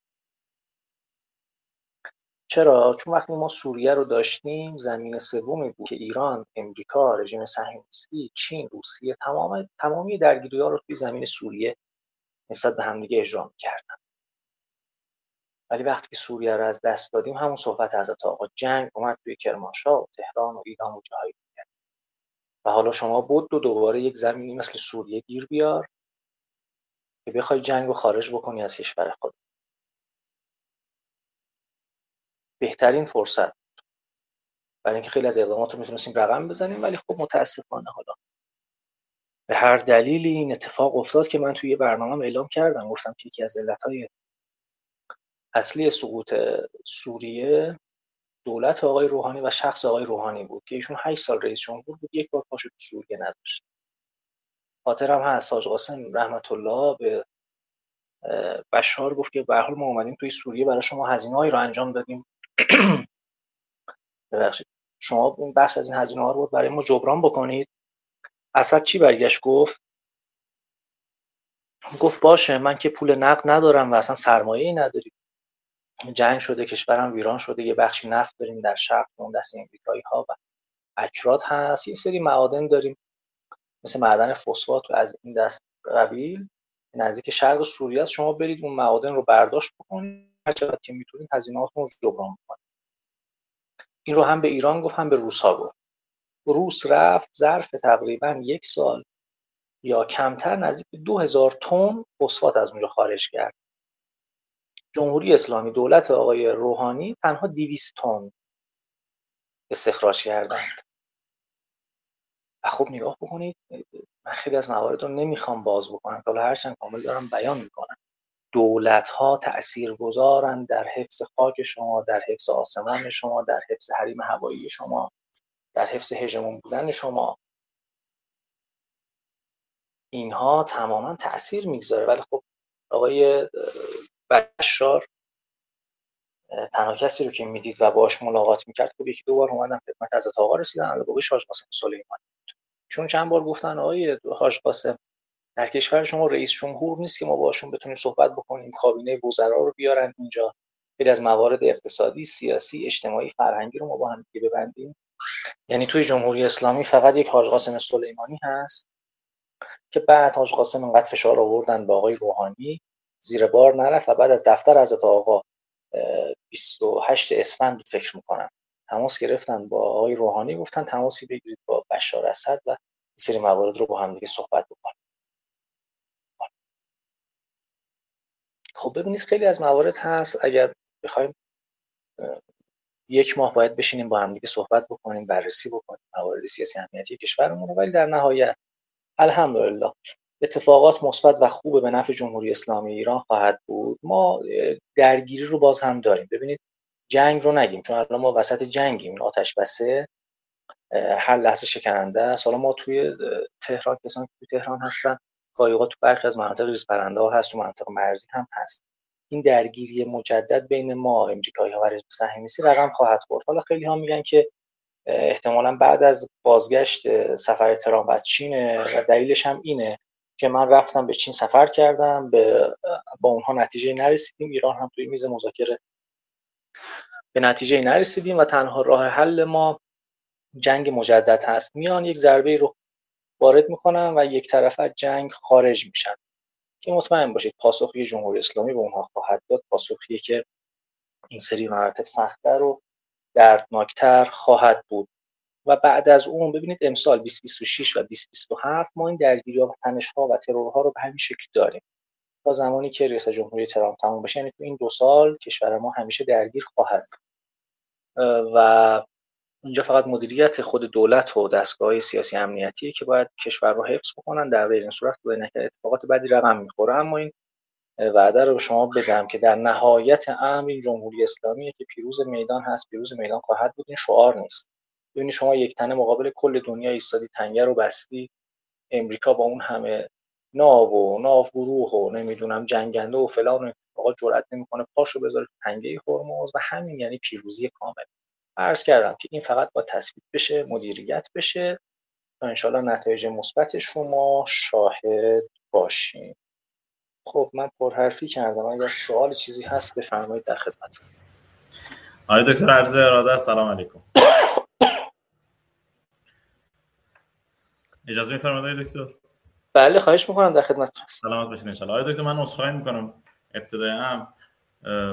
چرا؟ چون وقتی ما سوریه رو داشتیم زمین سومی بود که ایران، امریکا، رژیم صهیونیستی، چین، روسیه تمامی درگیری‌ها رو توی زمین سوریه نسبت به همدیگه اجرا می‌کردن. ولی وقتی که سوریه رو از دست دادیم، همون صحبت حضرت آقا، جنگ اومد توی کرمانشاه و تهران و ایران و جاهای دیگه. و حالا شما بود دوباره یک زمینی مثل سوریه گیر بیار که بخوای جنگ رو خارج بکنی از کشور خود. بهترین فرصت، برای اینکه خیلی از اقدامات رو میتونستیم رقم بزنیم، ولی خب متاسفانه حالا به هر دلیلی این اتفاق افتاد که من توی برنامه اعلام کردم، گفتم که یکی از علتهای اصلی سقوط سوریه دولت آقای روحانی و شخص آقای روحانی بود که ایشون 8 سال رئیس جمهور بود، یک بار پاشو تو سوریه نداشت. خاطرم هست حاج قاسم رحمت الله به بشار گفت که به هر حال ما اومدیم توی سوریه برای شما هزینه‌هایی رو انجام دادیم ببخشید شما اون بخش از این هزینه‌ها رو برای ما جبران بکنید. اسد چی برگشت گفت باشه، من که پول نقد ندارم و اصلا سرمایه‌ای نداریم، جنگ شده، کشورم ویران شده، یه بخشی نفت داریم در شرق اون دست امریکایی‌ها و اکراد هست، یه سری معادن داریم مثل معدن فسفات و از این دست قبیل نزدیک شرق سوریه است، شما برید اون معادن رو برداشت بکنید، هر چقدر که میتونید هزینه‌هاتون رو جبران بکنید. این رو هم به ایران گفت هم به روس‌ها گفت. روس رفت ظرف تقریبا 1 سال یا کمتر نزدیک به 2000 تن فسفات از اونجا خارج کرد. جمهوری اسلامی دولت آقای روحانی تنها 200 تن استخراج کردند. و خب نگاه بکنید، من خیلی از موارد رو نمیخوام باز بکنم، حالا هرچند کامل دارم بیان میکنم. دولت‌ها تأثیرگذارند در حفظ خاک شما، در حفظ آسمان شما، در حفظ حریم هوایی شما، در حفظ هژمون بودن شما. اینها تماما تأثیر میگذاره. ولی خب آقای بشار تنها کسی رو که میدید و باهاش ملاقات میکرد، خب یکی دو بار اومدن خدمت حضرت آقا رسیدن، علاوه بر حاج قاسم سلیمانی. چون چند بار گفتن آقای حاج قاسم در کشور شما رئیس جمهور نیست که ما باشون بتونیم صحبت بکنیم، کابینه وزرا رو بیارن اینجا، خیلی از موارد اقتصادی، سیاسی، اجتماعی، فرهنگی رو ما با هم دیگه ببندیم. یعنی توی جمهوری اسلامی فقط یک حاج قاسم سلیمانی هست که بعد حاج قاسم انقدر فشار آوردن با آقای روحانی زیر بار نرفت و بعد از دفتر حضرت آقا 28 اسفند فکر میکنم تماس گرفتن با آقای روحانی، گفتن تماسی بگیرید با بشار اسد و این سری موارد رو با هم دیگه صحبت بکنیم. خب ببینید خیلی از موارد هست، اگر بخوایم 1 ماه باید بشینیم با هم دیگه صحبت بکنیم، بررسی بکنیم موارد سیاسی امنیتی کشورمون رو، ولی در نهایت الحمدلله اتفاقات مثبت و خوب به نفع جمهوری اسلامی ایران خواهد بود. ما درگیری رو باز هم داریم. ببینید جنگ رو نگیم، چون الان ما وسط جنگیم، آتش بسه هر لحظه شکننده است. حالا ما توی تهران، کسانی که توی تهران هستن گاهی اوقات تو برخی از مناطق ریز پرنده ها هست، تو مناطق مرزی هم هست. این درگیری مجدد بین ما امریکایی‌ها و رژیم صهیونیستی رقم خواهد خورد. حالا خیلی ها میگن که احتمالاً بعد از بازگشت سفر ترامپ از چین و دلیلش هم اینه که من رفتم به چین سفر کردم، با اونها نتیجه نرسیدیم، ایران هم توی میز مذاکره به نتیجه نرسیدیم و تنها راه حل ما جنگ مجدد هست. میان یک ضربه رو وارد میکنن و یک طرفه از جنگ خارج میشن که مطمئن باشید پاسخی جمهوری اسلامی به اونها خواهد داد، پاسخی که این سری مراتب سخت‌تر و دردناکتر خواهد بود. و بعد از اون ببینید امسال 2026 و 2027 ما این درگیری‌ها و تنش‌ها و ترورها رو به همین شکل داریم تا زمانی که ریاست جمهوری ترامپ تموم بشه. یعنی تو این 2 سال کشور ما همیشه درگیر خواهد و اینجا فقط مدیریت خود دولت و دستگاه سیاسی امنیتی که باید کشور رو حفظ بکنن، در غیر این صورت باید نکرد اتفاقات بدی رقم میخوره. اما این وعده رو به شما بدم که در نهایت امر این جمهوری اسلامی که پیروز میدان هست، پیروز میدان خواهد بود. این شعار نیست. ببینید شما یک تنه مقابل کل دنیا ایستادی، تنگه رو بستی، امریکا با اون همه ناو گروه و نمیدونم جنگنده و فلان اتفاقات جرئت نمیکنه پاشو بذاره تنگه هرمز و همین یعنی پیروزی کامل. عرض کردم که این فقط با تثبیت بشه، مدیریت بشه تا انشالله نتایج مثبتش رو ما شاهد باشیم. خب من پرحرفی کردم، اگر سوال چیزی هست بفرمایید، در خدمتم. آقای دکتر عرض ارادت، سلام علیکم. اجازه میفرمایید دکتر؟ بله خواهش میکنم، در خدمتتون. سلامت باشید ان شاء الله. آقای دکتر من عذرخواهی میکنم ابتدایم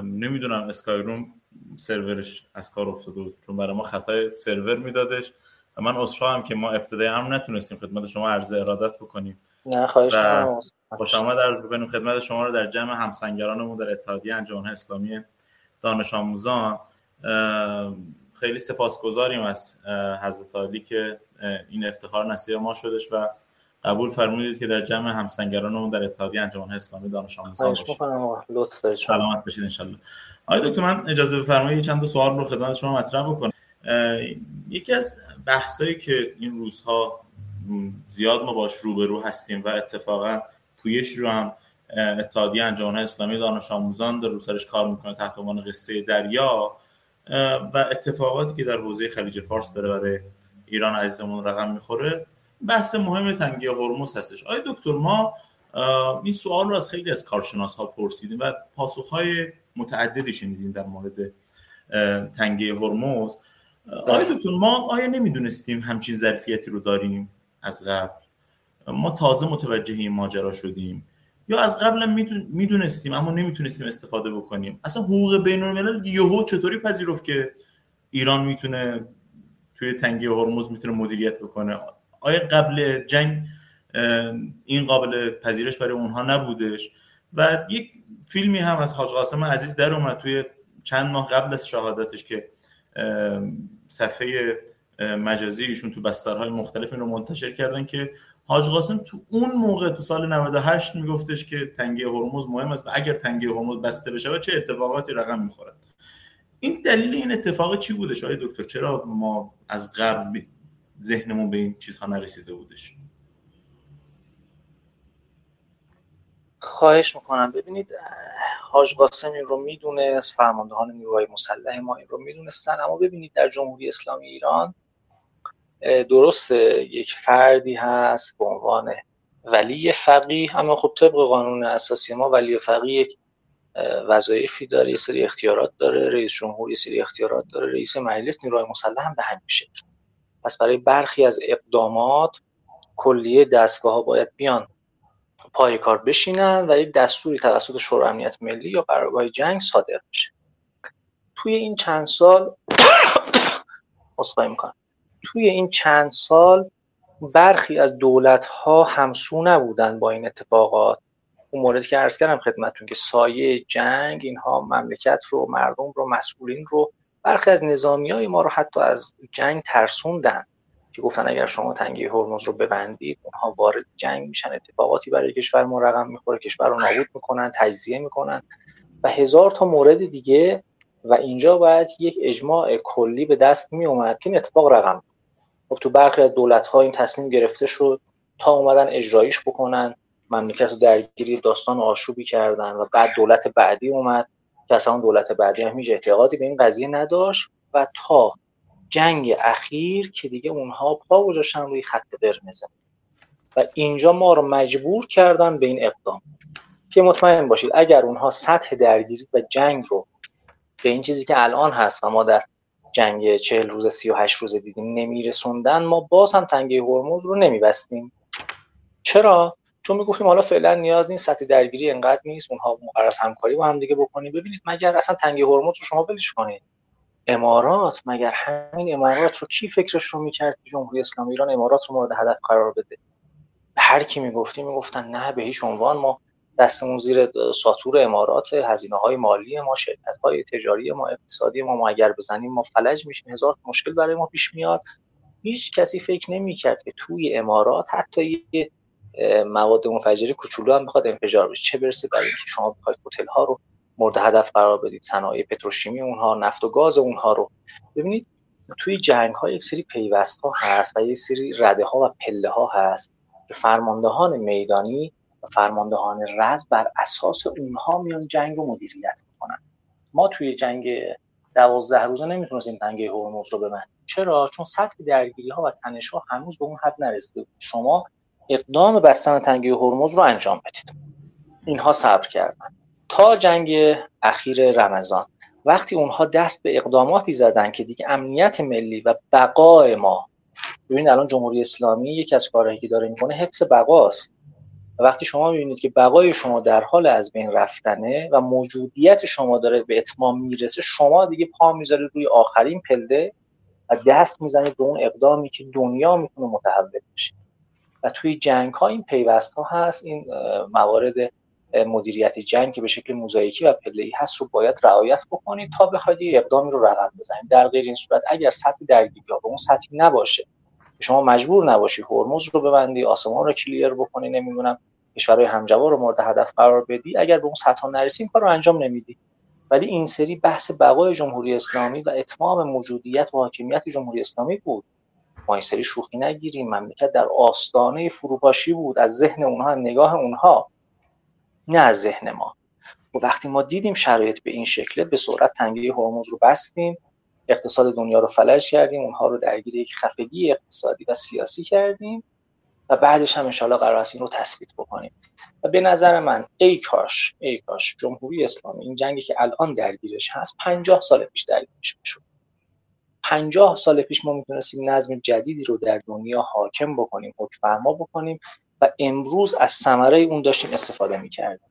نمیدونم اسکای روم سرورش از کار افتاده بود، چون برای ما خطای سرور میدادش من عذرخواهم که ما ابتدای هم نتونستیم خدمت شما عرض ارادت بکنیم. نه خواهش می‌کنم. خوش آمد عرض بکنیم خدمت شما رو در جمع همسنگرانمون در اتحادیه انجمن اسلامی دانش آموزان. خیلی سپاسگزاریم از حضرت عالی که این افتخار نصیب ما شدش و قبول فرمودید که در جمع همسنگرانمون در اتحادیه انجمن اسلامی دانش آموزان باشید. لطف دارید. سلامت باشید ان شاء الله. آقای دکتر من اجازه بفرمایید چند تا سوال رو خدمت شما مطرح بکنم. یکی از بحثایی که این روزها زیاد ما باش روبرو هستیم و اتفاقا پویش رو هم اتحادیه انجمن اسلامی دانش آموزان در رو سرش کار میکنه تحت عنوان قصه دریا و اتفاقاتی که در حوزه خلیج فارس داره برای ایران عزیزمون رقم میخوره، بحث مهم تنگه هرمز هستش. آقای دکتر ما این سوال رو از خیلی از کارشناس‌ها پرسیدیم و پاسخ‌های متعددی شنیدیم در مورد تنگه هرمز. آقای دکتر ما آیا نمیدونستیم همچین ظرفیتی رو داریم از قبل؟ ما تازه متوجه این ماجرا شدیم یا از قبل میدونستیم اما نمیتونستیم استفاده بکنیم؟ اصلا حقوق بین‌الملل یهو چطوری پذیرفت که ایران میتونه توی تنگه هرمز میتونه مدیریت بکنه؟ آیا قبل جنگ این قابل پذیرش برای اونها نبودش؟ و یک فیلمی هم از حاج قاسم عزیز در اومد توی چند ماه قبل از شهادتش که صفحه مجازی ایشون تو بسترهای مختلف این رو منتشر کردن که حاج قاسم تو اون موقع تو سال 98 میگفتش که تنگه هرمز مهم است و اگر تنگه هرمز بسته بشه و چه اتفاقاتی رقم میخوره. این دلیل این اتفاق چی بودش آقای دکتر؟ چرا ما از قبل ذهنمون به این چیزها نرسیده بودش؟ خواهش میکنم. ببینید حاج قاسم این رو میدونست، فرماندهان نیروهای مسلح ما این رو میدونستن، اما ببینید در جمهوری اسلامی ایران درسته یک فردی هست به عنوان ولی فقیه، اما خب طبق قانون اساسی ما ولی فقیه یک وظایفی داره، یه سری اختیارات داره، رئیس جمهور یه سری اختیارات داره، رئیس مجلس نیروهای مسلح هم به همین شکل. پس برای برخی از اقدامات کلیه دستگاه‌ها باید بیان پای کار بشینن و یک دستوری توسط شورای امنیت ملی یا قرارگاه جنگ صادر بشه. توی این چند سال برخی از دولت‌ها همسو نبودن با این اتفاقات. اون موردی که عرض کردم خدمتتون که سایه جنگ اینها مملکت رو، مردم رو، مسئولین رو، برخی از نظامیای ما رو حتی از جنگ ترسوندن که گفتن اگر شما تنگه هرمز رو ببندید اونها وارد جنگ میشن، اتفاقاتی برای کشور ما رقم میخوره، کشور رو نابود میکنن، تجزیه میکنن و هزار تا مورد دیگه. و اینجا باید یک اجماع کلی به دست می اومد که این اتفاق رقم. خب تو برخی از دولت‌ها این تصمیم گرفته شد تا اومدن اجرایش بکنن، مملکت رو درگیری داستان آشوبی کردن و بعد دولت بعدی اومد که اصلا دولت بعدی هم هیچ اعتقادی به این قضیه نداشت و تا جنگ اخیر که دیگه اونها پا گذاشتن روی خط قرمز و اینجا ما رو مجبور کردن به این اقدام که مطمئن باشید اگر اونها سطح درگیری و جنگ رو به این چیزی که الان هست و ما در جنگ 40 روز 38 روز دیدیم نمیرسوندن، ما باز هم تنگه هرمز رو نمیبستیم. چرا؟ چون میگفتیم حالا فعلا نیاز نیست، سطح درگیری انقدر نیست، اونها قرار است همکاری با هم دیگه بکنیم. ببینید مگر اصلا تنگه هرمز رو شما ولش کنید، امارات، مگر همین امارات رو کی فکرش رو میکرد که جمهوری اسلامی ایران امارات رو مورد هدف قرار بده؟ هر کی میگفتن نه به هیچ عنوان ما دستمون زیر ساطور امارات، هزینه‌های مالی ما، شرکت‌های تجاری ما، اقتصادی ما اگر بزنیم ما فلج میشیم، هزار مشکل برای ما پیش میاد. هیچ کسی فکر نمی‌کرد که توی امارات حتی یه مواد منفجره کوچولو هم بخواد انفجار بشه، چه برسه برای اینکه شما بخواید هتل‌ها رو مورد هدف قرار بدید، صنایع پتروشیمی اونها، نفت و گاز اونها رو. ببینید توی جنگ‌ها یک سری پیوست‌ها هست و یک سری رده‌ها و پله‌ها هست که فرماندهان میدانی و فرماندهان رز بر اساس اونها میان جنگ رو مدیریت میکنن. ما توی جنگ 12 روزه نمیتونستیم تنگه هرمز رو ببندیم. چرا؟ چون سطح درگیری‌ها و تنش‌ها هنوز به اون حد نرسیده. شما اقدام بستن تنگه هرمز رو انجام بدید. اینها صبر کردن تا جنگ اخیر رمضان. وقتی اونها دست به اقداماتی زدن که دیگه امنیت ملی و بقای ما، ببینید الان جمهوری اسلامی یکی از کارهایی که داره میکنه حفظ بقاست. وقتی شما میبینید که بقای شما در حال از بین رفتنه و موجودیت شما داره به اتمام میرسه، شما دیگه پا میذارید روی آخرین پله و دست میزنید به اون اقدامی که دنیا میتونه متحول بشه. و توی جنگ‌ها این پیوست‌ها هست، این موارد مدیریت جنگ که به شکل موزاییکی و پله‌ای هست رو باید رعایت بکنید تا بخواید یه اقدامی رو رقم بزنید. در غیر این صورت اگر سطح درگیری‌ها به اون سطحی نباشه، شما مجبور نباشی هرمز رو ببندی، آسمان رو کلیر بکنی، نمیدونم کشورهای همجوار رو مورد هدف قرار بدی، اگر به اون سطح نرسید کار رو انجام نمیدی. ولی این سری بحث بقای جمهوری اسلامی و اتمام موجودیت و حاکمیت جمهوری اسلامی بود. ما این سری شوخی نگیریم، مملکت در آستانه فروپاشی بود، از ذهن اونها، نگاه اونها، نه از ذهن ما. و وقتی ما دیدیم شرایط به این شکله، به سرعت تنگه هرمز رو بستیم، اقتصاد دنیا رو فلج کردیم، اونها رو درگیر یک خفگی اقتصادی و سیاسی کردیم و بعدش هم انشالله قرار است این رو تثبیت بکنیم. و به نظر من ای کاش جمهوری اسلامی این جنگی که الان درگیرش هست 50 سال پیش درگیرش میشد. 50 سال پیش ما میتونستیم نظم جدیدی رو در دنیا حاکم بکنیم، حکم‌فرما بکنیم و امروز از ثمره اون داشتیم استفاده میکردیم.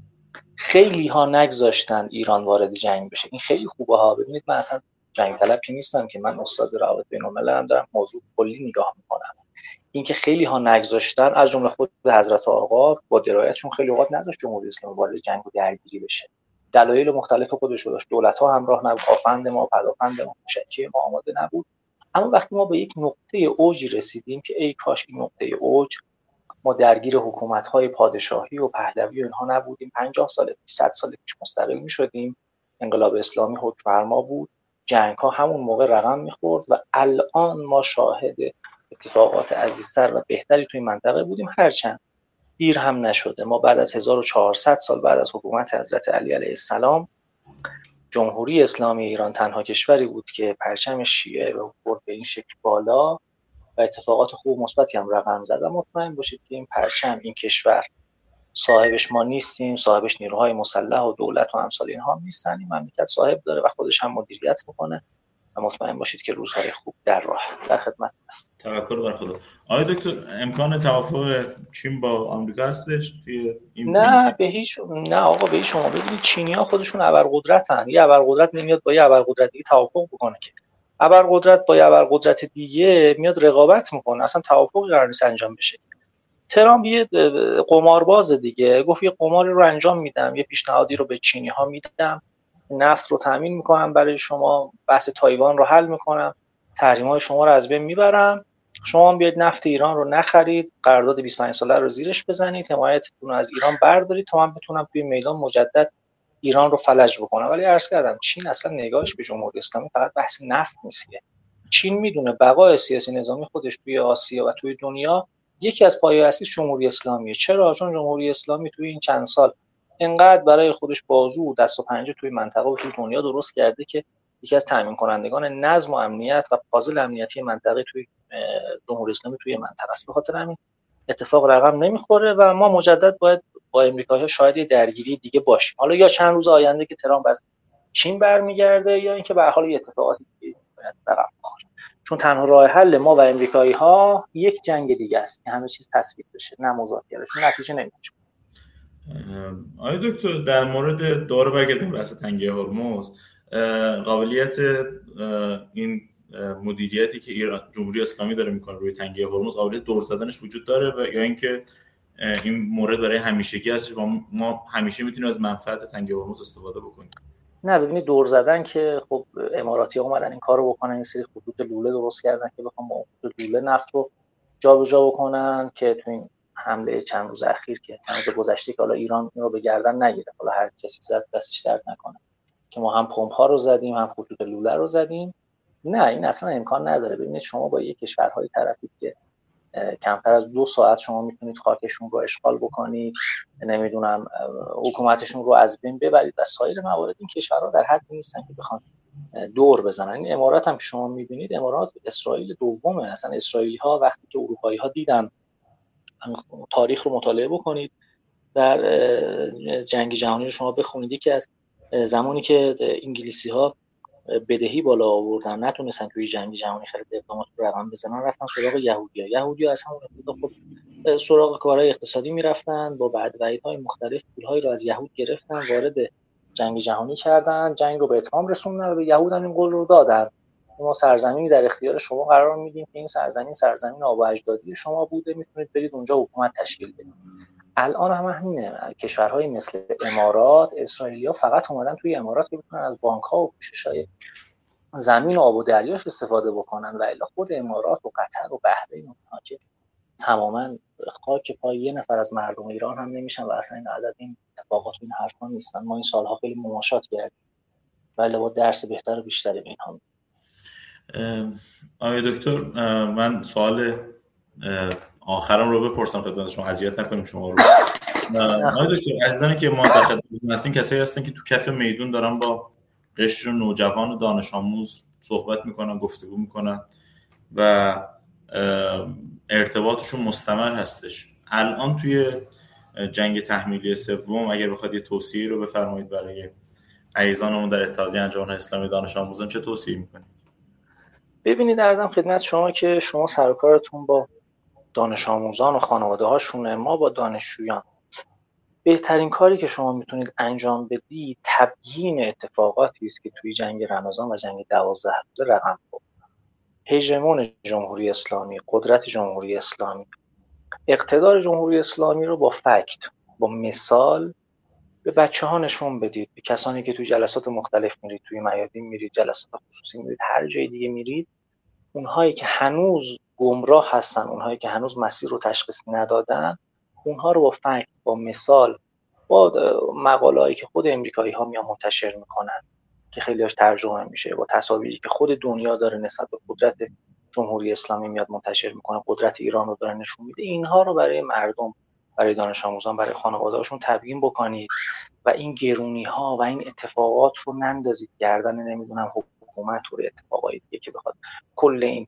خیلی ها نگذاشتن ایران وارد جنگ بشه. این خیلی خوبه ها. ببینید من اصلا جنگ طلب که نیستم، که من استاد روابط بین‌الملل هم دارم، موضوع کلی نگاه میکنم. اینکه خیلی ها نگذاشتن، از جمله خود حضرت آقا با درایتشون خیلی اوقات نذاشت جمهوری اسلامی وارد جنگ و درگیری بشه. دلایل مختلف خودش رو داشت. دولت‌ها همراه نبود، آفند ما، پدافند ما، موشکی ما آماده نبود. اما وقتی ما به یک نقطه اوجی رسیدیم که ای کاش این نقطه اوج ما درگیر حکومت‌های پادشاهی و پهلوی و اینها نبودیم، 50 سال پیش، 100 سال پیش مستقل می‌شدیم، انقلاب اسلامی حکم‌فرما بود، جنگ‌ها همون موقع رقم می‌خورد و الان ما شاهد اتفاقات عزیزتر و بهتری توی منطقه بودیم، هرچند دیر هم نشده. ما بعد از 1400 سال بعد از حکومت حضرت علی علیه السلام، جمهوری اسلامی ایران تنها کشوری بود که پرچم شیعه رو برد به این شکل بالا و اتفاقات خوب مثبتی هم رقم زد. مطمئن باشید که این پرچم، این کشور صاحبش ما نیستیم، صاحبش نیروهای مسلح و دولت و امثال اینها نیستن. این مملکت صاحب داره و خودش هم مدیریت میکنه و مطمئن باشید که روزهای خوب در راه. در خدمت است. توکل بر خدا. آقای دکتر، امکان توافق چین با آمریکا هستش توی این نه آقا به هیچ شما ببینید چینی‌ها خودشون ابرقدرتن. یه ابرقدرت نمیاد با یه ابرقدرت دیگه توافق بکنه که. ابرقدرت با یه ابرقدرت دیگه میاد رقابت میکنه، اصلا توافقی قرار نیست انجام بشه. ترامپ یه قمارباز دیگه، گفت یه قماری رو انجام میدم، یه پیشنهادی رو به چینی‌ها میدم، نفت رو تامین میکنم برای شما، بحث تایوان رو حل میکنم، تحریم‌های شما رو از بین میبرم، شما بیاید نفت ایران رو نخرید، قرارداد 25 ساله رو زیرش بزنید، حمایتتون رو از ایران بردارید تا من بتونم توی میدان مجدد ایران رو فلج بکنم. ولی عرض کردم چین اصلا نگاهش به جمهوری اسلامی فقط بحث نفت نیست. چین میدونه بقای سیاسی نظامی خودش توی آسیا و توی دنیا یکی از پایه‌های اصلی جمهوری اسلامیه. چرا؟ چون جمهوری اسلامی توی این چند سال انقدر برای خودش بازو و دست و پنجه توی منطقه و توی دنیا درست کرده که یکی از تامین کنندگان نظم و امنیت و پازل امنیتی منطقه توی جمهوری اسلامی توی منطقه است. به خاطر همین اتفاق رقم نمیخوره و ما مجدد باید با امریکایی‌ها شاهد درگیری دیگه باشیم. حالا یا چند روز آینده که ترامپ از چین برمیگرده یا اینکه به هر حال اتفاقات دیگه باید رقم بخوره. چون تنها راه حل ما و امریکایی‌ها یک جنگ دیگه است که همه چیز تثبیت بشه، نه مذاکره، چون نتیجه نمیشه. آقای دکتر، در مورد دوره برگردیم بحث تنگه هرمز، قابلیت این مدیریتی که ایران جمهوری اسلامی داره میکنه روی تنگه هرمز، قابلیت دور زدنش وجود داره و یا اینکه این مورد برای همیشگی هستش و ما همیشه میتونیم از منفعت تنگه هرمز استفاده بکنیم؟ نه ببینید، دور زدن که خب اماراتی‌ها اومدن این کارو بکنن، این سری خطوط لوله درست کردن که بخوام با خطوط لوله نفت رو جابجا بکنن که تو این حمله چند روز اخیر که چند روز گذشته که حالا ایران رو به گردن نگیره، حالا هر کسی زد دستش درد نکنه، که ما هم پمپ ها رو زدیم هم خطوط لوله رو زدیم. نه این اصلا امکان نداره. ببینید شما با یک کشورهای طرفی که کمتر از 2 ساعت شما میتونید خاکشون رو اشغال بکنید، نمیدونم حکومتشون رو از بین ببرید و سایر موارد. این کشورها در حد نیستن که بخوان دور بزنن. این امارات هم که شما میبینید، امارات اسرائیل دومه. اصلا اسرائیلی ها وقتی که اروپایی ها دیدن، تاریخ رو مطالعه بکنید، در جنگ جهانی رو شما بخونید، که از زمانی که انگلیسی ها بدهی بالا آوردن، نتونستن توی جنگ جهانی خرید اقدامات رو رقم بزنن، رفتن سراغ یهودی‌ها از همون ابتدا خب سراغ کارهای اقتصادی میرفتن، با وعده‌های مختلف پول‌هایی رو از یهود گرفتن، وارد جنگ جهانی کردن، جنگ رو به اتمام رسوندن و به یهود هم این قول رو دادن. ما سرزمینی در اختیار شما قرار میدیم که این سرزمین آبا اجدادی شما بوده، میتونید برید اونجا حکومت تشکیل بدید. الان هم همینه، کشورهای مثل امارات، اسرائیلیا فقط اومدن توی امارات که بتونن از بانک‌ها و پوشش‌های زمین و آب و دریاش استفاده بکنن، و الا خود امارات و قطر و بحرین اونها که تماما خاک پای یه نفر از مردم ایران هم نمیشن و اصلا این عدد این اتفاقات و این حرفا نیستن. ما این سالها خیلی مماشات کردیم ولی با درس بهتر و بیشتری به اینها. آقای دکتر، من سوال آخرم رو بپرسم خدمت شما، اذیت نکنیم شما رو. آقای دکتر، عزیزانی که ما در خدمتتون هستین کسایی هستن که تو کف میدون دارن با قشر نوجوان و دانش آموز صحبت میکنن، گفتگو میکنن و ارتباطشون مستمر هستش. الان توی جنگ تحمیلی سوم اگر بخواد یه توصیه رو بفرمایید برای عزیزانمون در اتحادیه انجمن اسلامی دانش آموزان، چه توصیه میکنید؟ ببینید عرضم خدمت شما که شما سر و کارتون با دانش آموزان و خانواده هاشونه، ما با دانشجویان. بهترین کاری که شما میتونید انجام بدید تبیین اتفاقاتی است که توی جنگ رمضان و جنگ 12 روزه رقم خورد. هژمون جمهوری اسلامی، قدرت جمهوری اسلامی، اقتدار جمهوری اسلامی رو با فکت، با مثال به بچه‌ها نشون بدید، به کسانی که توی جلسات مختلف میرید، توی میادین میرید، جلسات خصوصی میرید، هر جای دیگه میرید، اونهایی که هنوز گمراه هستن، اونهایی که هنوز مسیر رو تشخیص ندادن، اونها رو با فکت، با مثال، با مقاله‌ای که خود امریکایی‌ها میان منتشر میکنن که خیلی‌هاش ترجمه میشه، با تصاویری که خود دنیا داره نسبت به قدرت جمهوری اسلامی میاد منتشر میکنه، قدرت ایران رو داره نشون میده، اینها رو برای مردم، برای دانش آموزان، برای خانواده‌هاشون تبیین بکنید و این گرونی‌ها و این اتفاقات رو نندازید گردن نمیدونم حکومت و اتفاقایی دیگه که بخواد کل این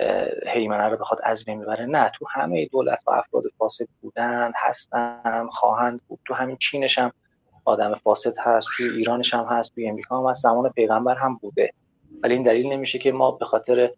هیمنه رو بخواد از بین ببره. نه، تو همه دولت ها افراد فاسد بودن، هستن، خواهند بود. تو همین چینش هم آدم فاسد هست، توی ایرانش هم هست، توی امریکا هم هست، زمان پیغمبر هم بوده. ولی این دلیل نمیشه که ما به خاطر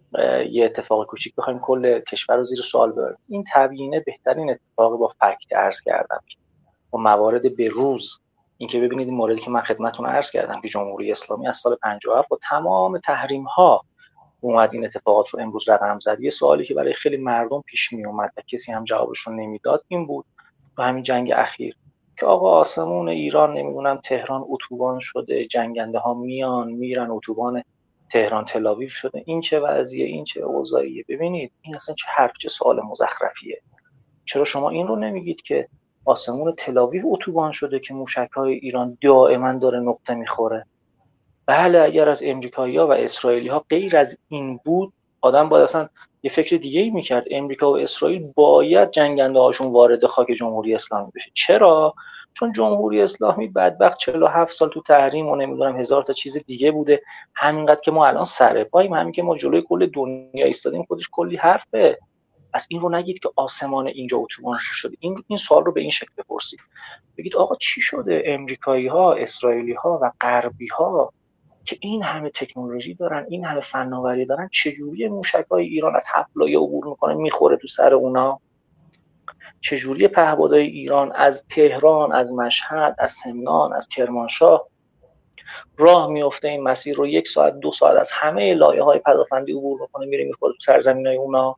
یه اتفاق کوچیک بخوایم کل کشور رو زیر سوال ببریم. این تبیینه بهترین اتفاق با فکت عرض کردم، با موارد به روز. این که ببینید این موردی که من خدمتتون عرض کردم که جمهوری اسلامی از سال 57 با تمام تحریم ها اومد این اتفاقات رو امروز رقم زد. یه سوالی که برای خیلی مردم پیش می اومد و کسی هم جوابش رو نمیداد این بود تو همین جنگ اخیر که آقا آسمون ایران نمیدونم تهران اتوبان شده، جنگنده ها میان میرن، اتوبان تهران تل شده، این چه وضعیه، این چه اوضاعیه. ببینید این اصلا چه حرف، چه سوال مزخرفیه. چرا شما این رو نمیگید که آسمون تل اتوبان شده که موشک‌های ایران دائما داره نقطه میخوره؟ بله، اگر از امریکایی‌ها و اسرائیلی‌ها غیر از این بود، آدم باید اصلا یه فکر دیگه‌ای میکرد. امریکا و اسرائیل باید جنگنده هاشون وارد خاک جمهوری اسلامی بشه. چرا؟ چون جمهوری اسلامی بدبخت 47 سال تو تحریم و نمیدونم هزار تا چیز دیگه بوده. همینقدر که ما الان سر پاییم، همین که ما جلوی کل دنیا ایستادیم، خودش کلی حرفه. پس این رو نگید که آسمان اینجا اتوبان شده. این سوال رو به این شکل بپرسید. بگید آقا چی شده امریکایی‌ها، اسرائیلی‌ها و غربی‌ها که این همه تکنولوژی دارن، این همه فناوری دارن، چجوری موشک‌های ایران از 7 لایه عبور میکنه میخوره تو سر اونا؟ چجوری پهپادهای ایران از تهران، از مشهد، از سمنان، از کرمانشاه راه میفته این مسیر رو 1 ساعت 2 ساعت از همه لایه‌های پدافندی عبور میکنه میره میخوره تو سرزمینای اونا؟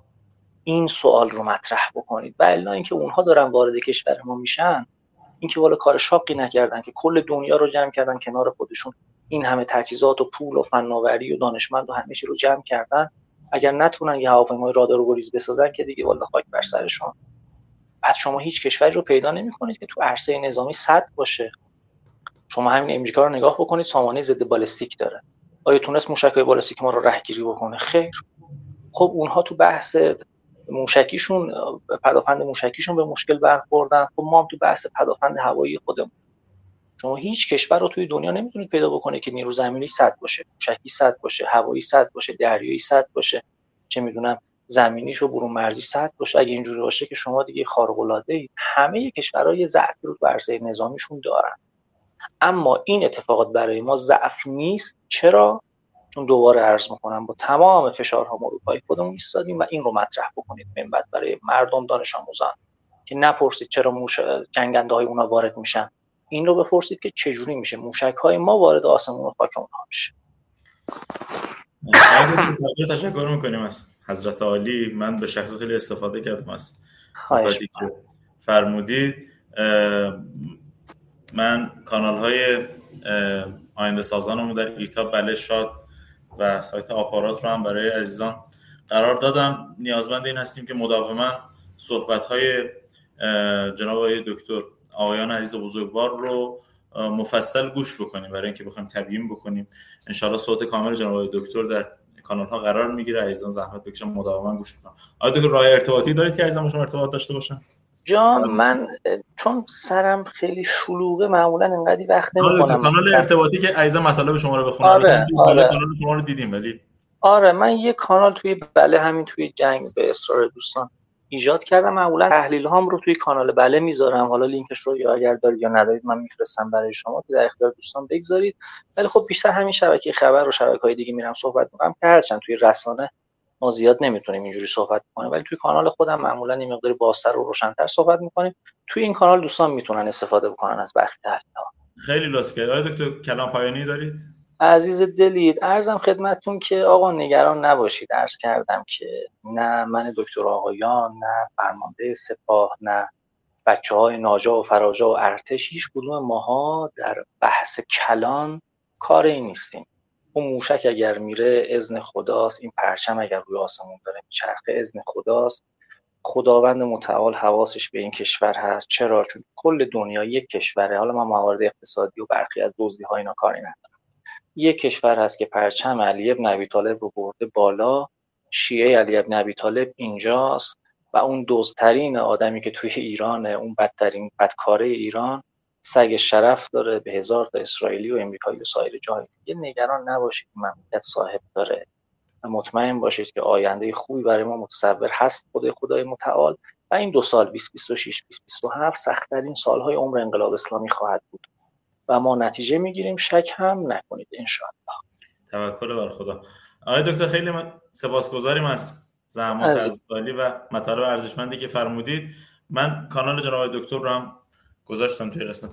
این سوال رو مطرح بکنید. و الا اینکه اونها دارن وارد کشور ما میشن، اینکه والا کار شاقی نکردن که کل دنیا رو جمع کردن کنار خودشون، این همه تجهیزات و پول و فناوری و دانشمند و همه چی رو جمع کردن، اگر نتونن یه هواپیمای رادار و گریز بسازن که دیگه والا خاک بر سرشون. بعد شما هیچ کشوری رو پیدا نمی‌کنید که تو عرصه نظامی صد باشه. شما همین امریکا رو نگاه بکنید، سامانه ضد بالستیک داره. آیا تونست موشک‌های بالستیک ما رو رهگیری بکنه؟ خیر. خب اونها تو بحث موشکیشون، پدافند موشکیشون به مشکل برخوردن. خب ما هم تو بحث پدافند هوایی خودمون. شما هیچ کشور رو توی دنیا نمیتونید پیدا بکنید که نیرو زمینی 100 باشه، موشکی 100 باشه، هوایی 100 باشه، دریایی 100 باشه، چه میدونم زمینیش و برون مرزی 100 باشه. اگه اینجوری باشه که شما دیگه خارق العاده اید. همه کشورها یه ضعفی رو تو عرصه نظامیشون دارن. اما این اتفاقات برای ما ضعف نیست. چرا؟ چون دوباره عرض میکنم با تمام فشارها ما رو پای خودمون ایستادیم و این رو مطرح بکنید من بعد برای مردم، دانش آموزان، که نپرسید چرا جنگنده های اونا وارد میشن، این رو بپرسید که چجوری میشه موشک های ما وارد آسمون و خاک اونها میشه. تشکر میکنیم از حضرت عالی. من به شخص خیلی استفاده کردم از نکاتی که فرمودید. من کانال های آینده سازانمون در ایتاب، بله، شاد و سایت آپارات رو هم برای عزیزان قرار دادم. نیازمند این هستیم که مداوما صحبت های جناب آقای دکتر آقایان عزیز و بزرگوار رو مفصل گوش بکنیم برای اینکه بخوایم تبیین بکنیم. انشالله صوت کامل جناب آقای دکتر در کانال ها قرار میگیره. عزیزان زحمت بکشن مداوما گوش بکنن. آقای دکتر راه ارتباطی دارید که عزیزان با شما ارتباط داشته باشن؟ جان من چون سرم خیلی شلوغه معمولا اینقدی وقت نمی‌کنم. کانال ارتباطی که عزیزان مطالب شما رو بخونن. آره. کانال شما رو دیدیم ولی من یه کانال توی بله همین توی جنگ به اصرار دوستان ایجاد کردم. معمولا تحلیل هام رو توی کانال بله میذارم. حالا لینکش رو یا اگر دارید یا ندارید من میفرستم برای شما که در اختیار دوستان بگذارید. ولی خب بیشتر همین شبکه خبر و شبکه‌های دیگه میرم صحبت می‌کنم که هرچند توی رسانه ما زیاد نمیتونیم اینجوری صحبت کنیم، ولی توی کانال خودم معمولا این مقداری بازتر و روشن‌تر صحبت می‌کنیم. توی این کانال دوستان میتونن استفاده بکنن از برخی تحلیل‌ها. خیلی لطف کردید. آقای دکتر کلام پایانی دارید؟ عزیز دلید، عرضم خدمتتون که آقا نگران نباشید. عرض کردم که نه من دکتر آقایان، نه فرمانده سپاه، نه بچه‌های ناجا و فراجا و ارتش، هیچ کدوم ماها در بحث کلان کار این نیستیم. اون موشک اگر میره اذن خداست، این پرچم اگر روی آسمون داره میچرخه اذن خداست. خداوند متعال حواسش به این کشور هست. چرا؟ چون کل دنیا یک کشوره. حالا من موارد اقتصادی و برخی از دزدی‌ها اینا کاری ندارم. یک کشور هست که پرچم علی بن ابی طالب رو برده بالا، شیعه علی بن ابی طالب اینجاست و اون دزدترین آدمی که توی ایرانه، اون بدترین بدکاره ایران، سگ شرف داره به 1000 تا اسرائیلی و امریکایی و سایر جای دیگه. نگران نباشید، مملکت صاحب داره و مطمئن باشید که آینده خوبی برای ما متصور هست خدای متعال و این 2 سال 2026 2027 سخت‌ترین سالهای عمر انقلاب اسلامی خواهد بود و ما نتیجه میگیریم، شک هم نکنید انشاءالله. توکل بر خدا. آقای دکتر خیلی سپاسگزاریم از زحمات عزیزی و مطالب ارزشمندی که فرمودید. من کانال جناب آقای دکتر رو هم گذاشتم توی قسمت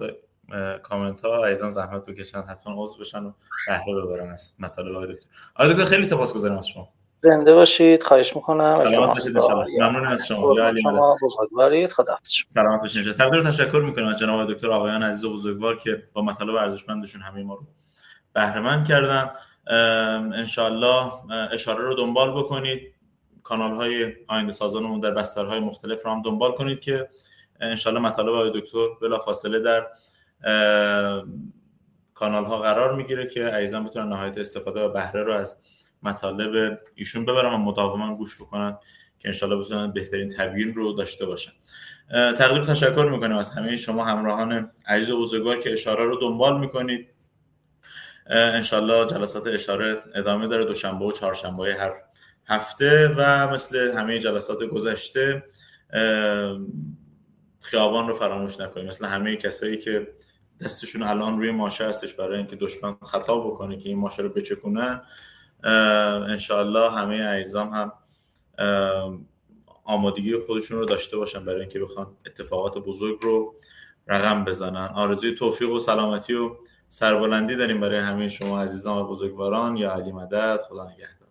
کامنت ها. عزیزان زحمت بکشن حتما عضو بشن و بهره ببرن از مطالب آقای دکتر. آقای دکتر خیلی سپاسگزاریم از شما. زنده باشید، خواهش میکنم. سلامت باشید. ممنون از شما. یا علی مدد. بزرگوارید. خداحافظ. سلامت باشید. تقدیر و تشکر میکنم از جناب دکتر آقایان عزیز و بزرگوار که با مطالب ارزشمندشون همه ما رو بهره مند کردن. انشالله اشاره رو دنبال بکنید. کانال های آینده سازانمون در بسترهای مختلف رو هم دنبال کنید که انشالله مطالب آقای دکتر بلافاصله در کانال ها قرار میگیره که عزیزان بتونن نهایت استفاده و بهره رو از مطالب ایشون ببرن و مداوما گوش بکنن که انشالله بتونن بهترین تبیین رو داشته باشن. تقدیر و تشکر میکنیم از همه شما همراهان عزیز و بزرگوار که اشاره رو دنبال میکنید. انشالله جلسات اشاره ادامه داره دوشنبه و چهارشنبه هر هفته و مثل همه جلسات گذشته خیابان رو فراموش نکنید. مثل همه کسایی که دستشون الان روی ماشه هستش برای اینکه دشمن خطا بکنه که این ماشه رو بچکونن، انشالله همه عزیزان هم آمادگی خودشون رو داشته باشن برای اینکه بخوان اتفاقات بزرگ رو رقم بزنن. آرزوی توفیق و سلامتی و سربلندی داریم برای همه شما عزیزان و بزرگواران. یا علی مدد. خدا نگهدار.